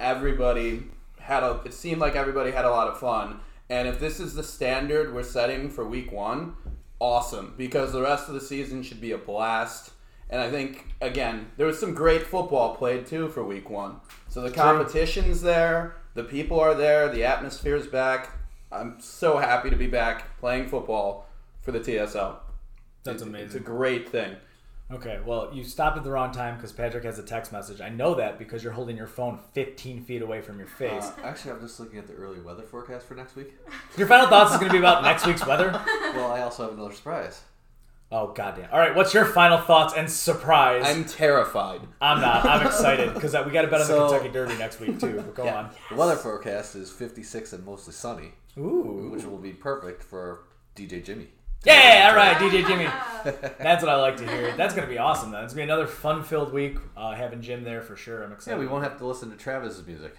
it seemed like everybody had a lot of fun. And if this is the standard we're setting for week 1, awesome. Because the rest of the season should be a blast. And I think, again, there was some great football played too for week 1. So the competition's there, the people are there, the atmosphere's back. I'm so happy to be back playing football for the TSL. That's amazing. It's a great thing. Okay, well, you stopped at the wrong time because Patrick has a text message. I know that because you're holding your phone 15 feet away from your face. Actually, I'm just looking at the early weather forecast for next week. Your final thoughts is going to be about next week's weather? Well, I also have another surprise. Oh, goddamn. All right, what's your final thoughts and surprise? I'm terrified. I'm not. I'm excited because we got to bet on the Kentucky Derby next week, too. But go on. The weather forecast is 56 and mostly sunny. Ooh. Which will be perfect for DJ Jimmy. Yeah, all right, DJ Jimmy. That's what I like to hear. That's going to be awesome, then. It's going to be another fun-filled week having Jim there for sure. I'm excited. Yeah, we won't have to listen to Travis's music.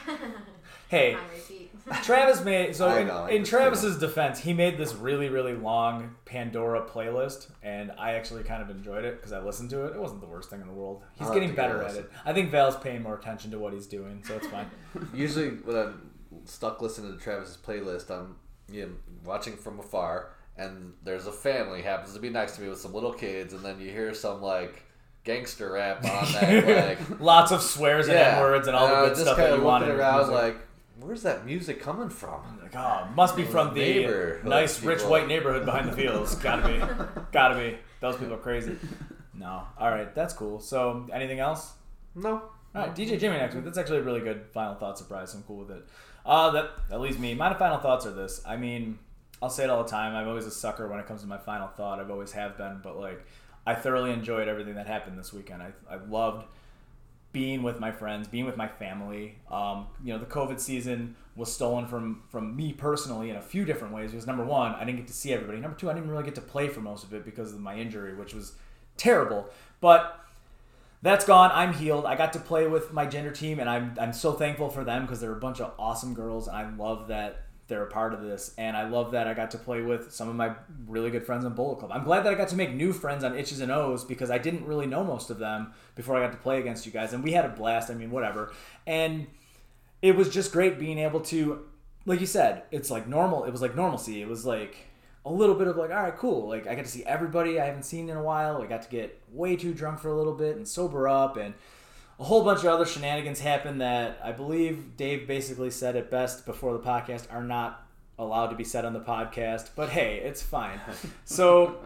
Hey, Travis made... So in Travis's defense, he made this really, really long Pandora playlist, and I actually kind of enjoyed it because I listened to it. It wasn't the worst thing in the world. He's getting better at it. I think Val's paying more attention to what he's doing, so it's fine. Usually when I'm stuck listening to Travis's playlist, I'm watching from afar, and there's a family happens to be next to me with some little kids, and then you hear some like gangster rap on that, like lots of swears and N-words and all the good stuff that you want. Looking around like, where's that music coming from? Like, oh, must be from the nice rich white neighborhood behind the fields. Gotta be. Those people are crazy. No, all right, that's cool. So, anything else? No. All right, DJ Jimmy next week. That's actually a really good final thought surprise. So I'm cool with it. That leaves me. My final thoughts are this. I mean, I'll say it all the time. I'm always a sucker when it comes to my final thought. I've always have been. But, like, I thoroughly enjoyed everything that happened this weekend. I loved being with my friends, being with my family. The COVID season was stolen from me personally in a few different ways. Because, number one, I didn't get to see everybody. Number two, I didn't really get to play for most of it because of my injury, which was terrible. But that's gone. I'm healed. I got to play with my gender team, and I'm so thankful for them because they're a bunch of awesome girls, and I love that they're a part of this. And I love that I got to play with some of my really good friends on Bullet Club. I'm glad that I got to make new friends on Itches and O's because I didn't really know most of them before I got to play against you guys. And we had a blast. I mean, whatever. And it was just great being able to, like you said, it's like normal. It was like normalcy. It was like a little bit of like, all right, cool. Like I got to see everybody I haven't seen in a while. I got to get way too drunk for a little bit and sober up. And a whole bunch of other shenanigans happened that I believe Dave basically said it best before the podcast are not allowed to be said on the podcast. But hey, it's fine. So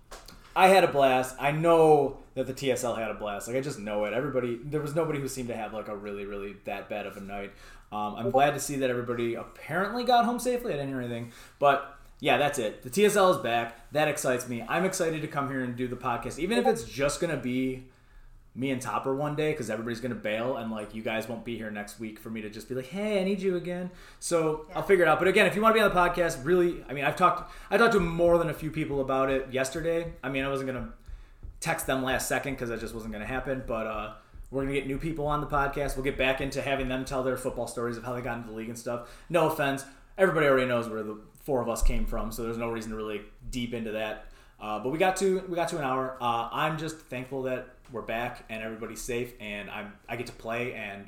I had a blast. I know that the TSL had a blast. Like, I just know it. There was nobody who seemed to have like a really, really that bad of a night. I'm glad to see that everybody apparently got home safely. I didn't hear anything. But yeah, that's it. The TSL is back. That excites me. I'm excited to come here and do the podcast, even if it's just going to be me and Topper one day, because everybody's going to bail and like you guys won't be here next week for me to just be like, hey, I need you again. So I'll figure it out. But again, if you want to be on the podcast, really, I mean, I talked to more than a few people about it yesterday. I mean, I wasn't going to text them last second because that just wasn't going to happen. But we're going to get new people on the podcast. We'll get back into having them tell their football stories of how they got into the league and stuff. No offense. Everybody already knows where the four of us came from, so there's no reason to really deep into that. But we got to an hour. I'm just thankful that we're back and everybody's safe and I get to play, and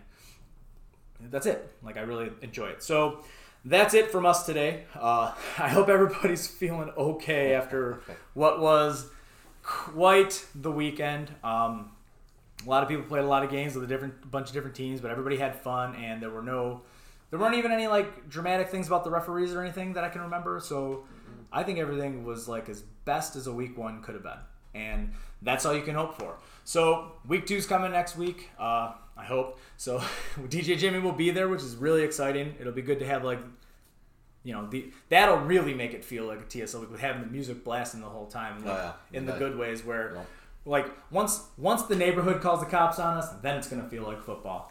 that's it. Like, I really enjoy it. So that's it from us today. I hope everybody's feeling okay after what was quite the weekend. A lot of people played a lot of games with a bunch of different teams, but everybody had fun, and there weren't even any like dramatic things about the referees or anything that I can remember. So I think everything was like as best as a week one could have been, and that's all you can hope for. So week 2's coming next week, I hope. So DJ Jimmy will be there, which is really exciting. It'll be good to have like, you know, that'll really make it feel like a TSL week with having the music blasting the whole time, like, in the good ways where. Like, once the neighborhood calls the cops on us, then it's going to feel like football.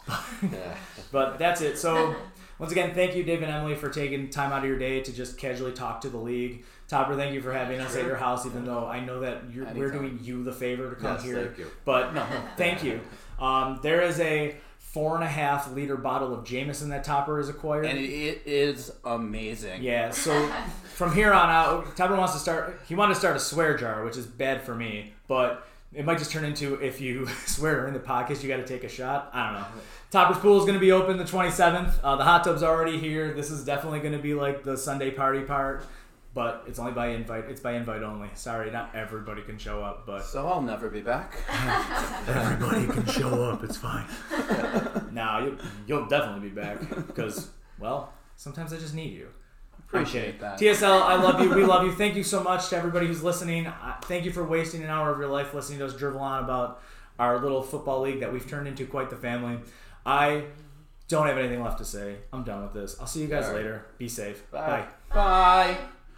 But that's it. So, once again, thank you, Dave and Emily, for taking time out of your day to just casually talk to the league. Topper, thank you for having us at your house, even though I know that we're doing you the favor to come here. Thank you. But, no, thank you. There is a 4.5 liter bottle of Jameson that Topper has acquired. And it is amazing. Yeah, so from here on out, Topper wanted to start a swear jar, which is bad for me, but it might just turn into, if you swear during the podcast, you got to take a shot. I don't know. Topper's Pool is going to be open the 27th. The hot tub's already here. This is definitely going to be like the Sunday party part, but it's only by invite. It's by invite only. Sorry, not everybody can show up, but so I'll never be back. Everybody can show up. It's fine. No, you'll definitely be back because, well, sometimes I just need you. Appreciate that. TSL, I love you. We love you. Thank you so much to everybody who's listening. Thank you for wasting an hour of your life listening to us drivel on about our little football league that we've turned into quite the family. I don't have anything left to say. I'm done with this. I'll see you guys later. Be safe. Bye. Bye.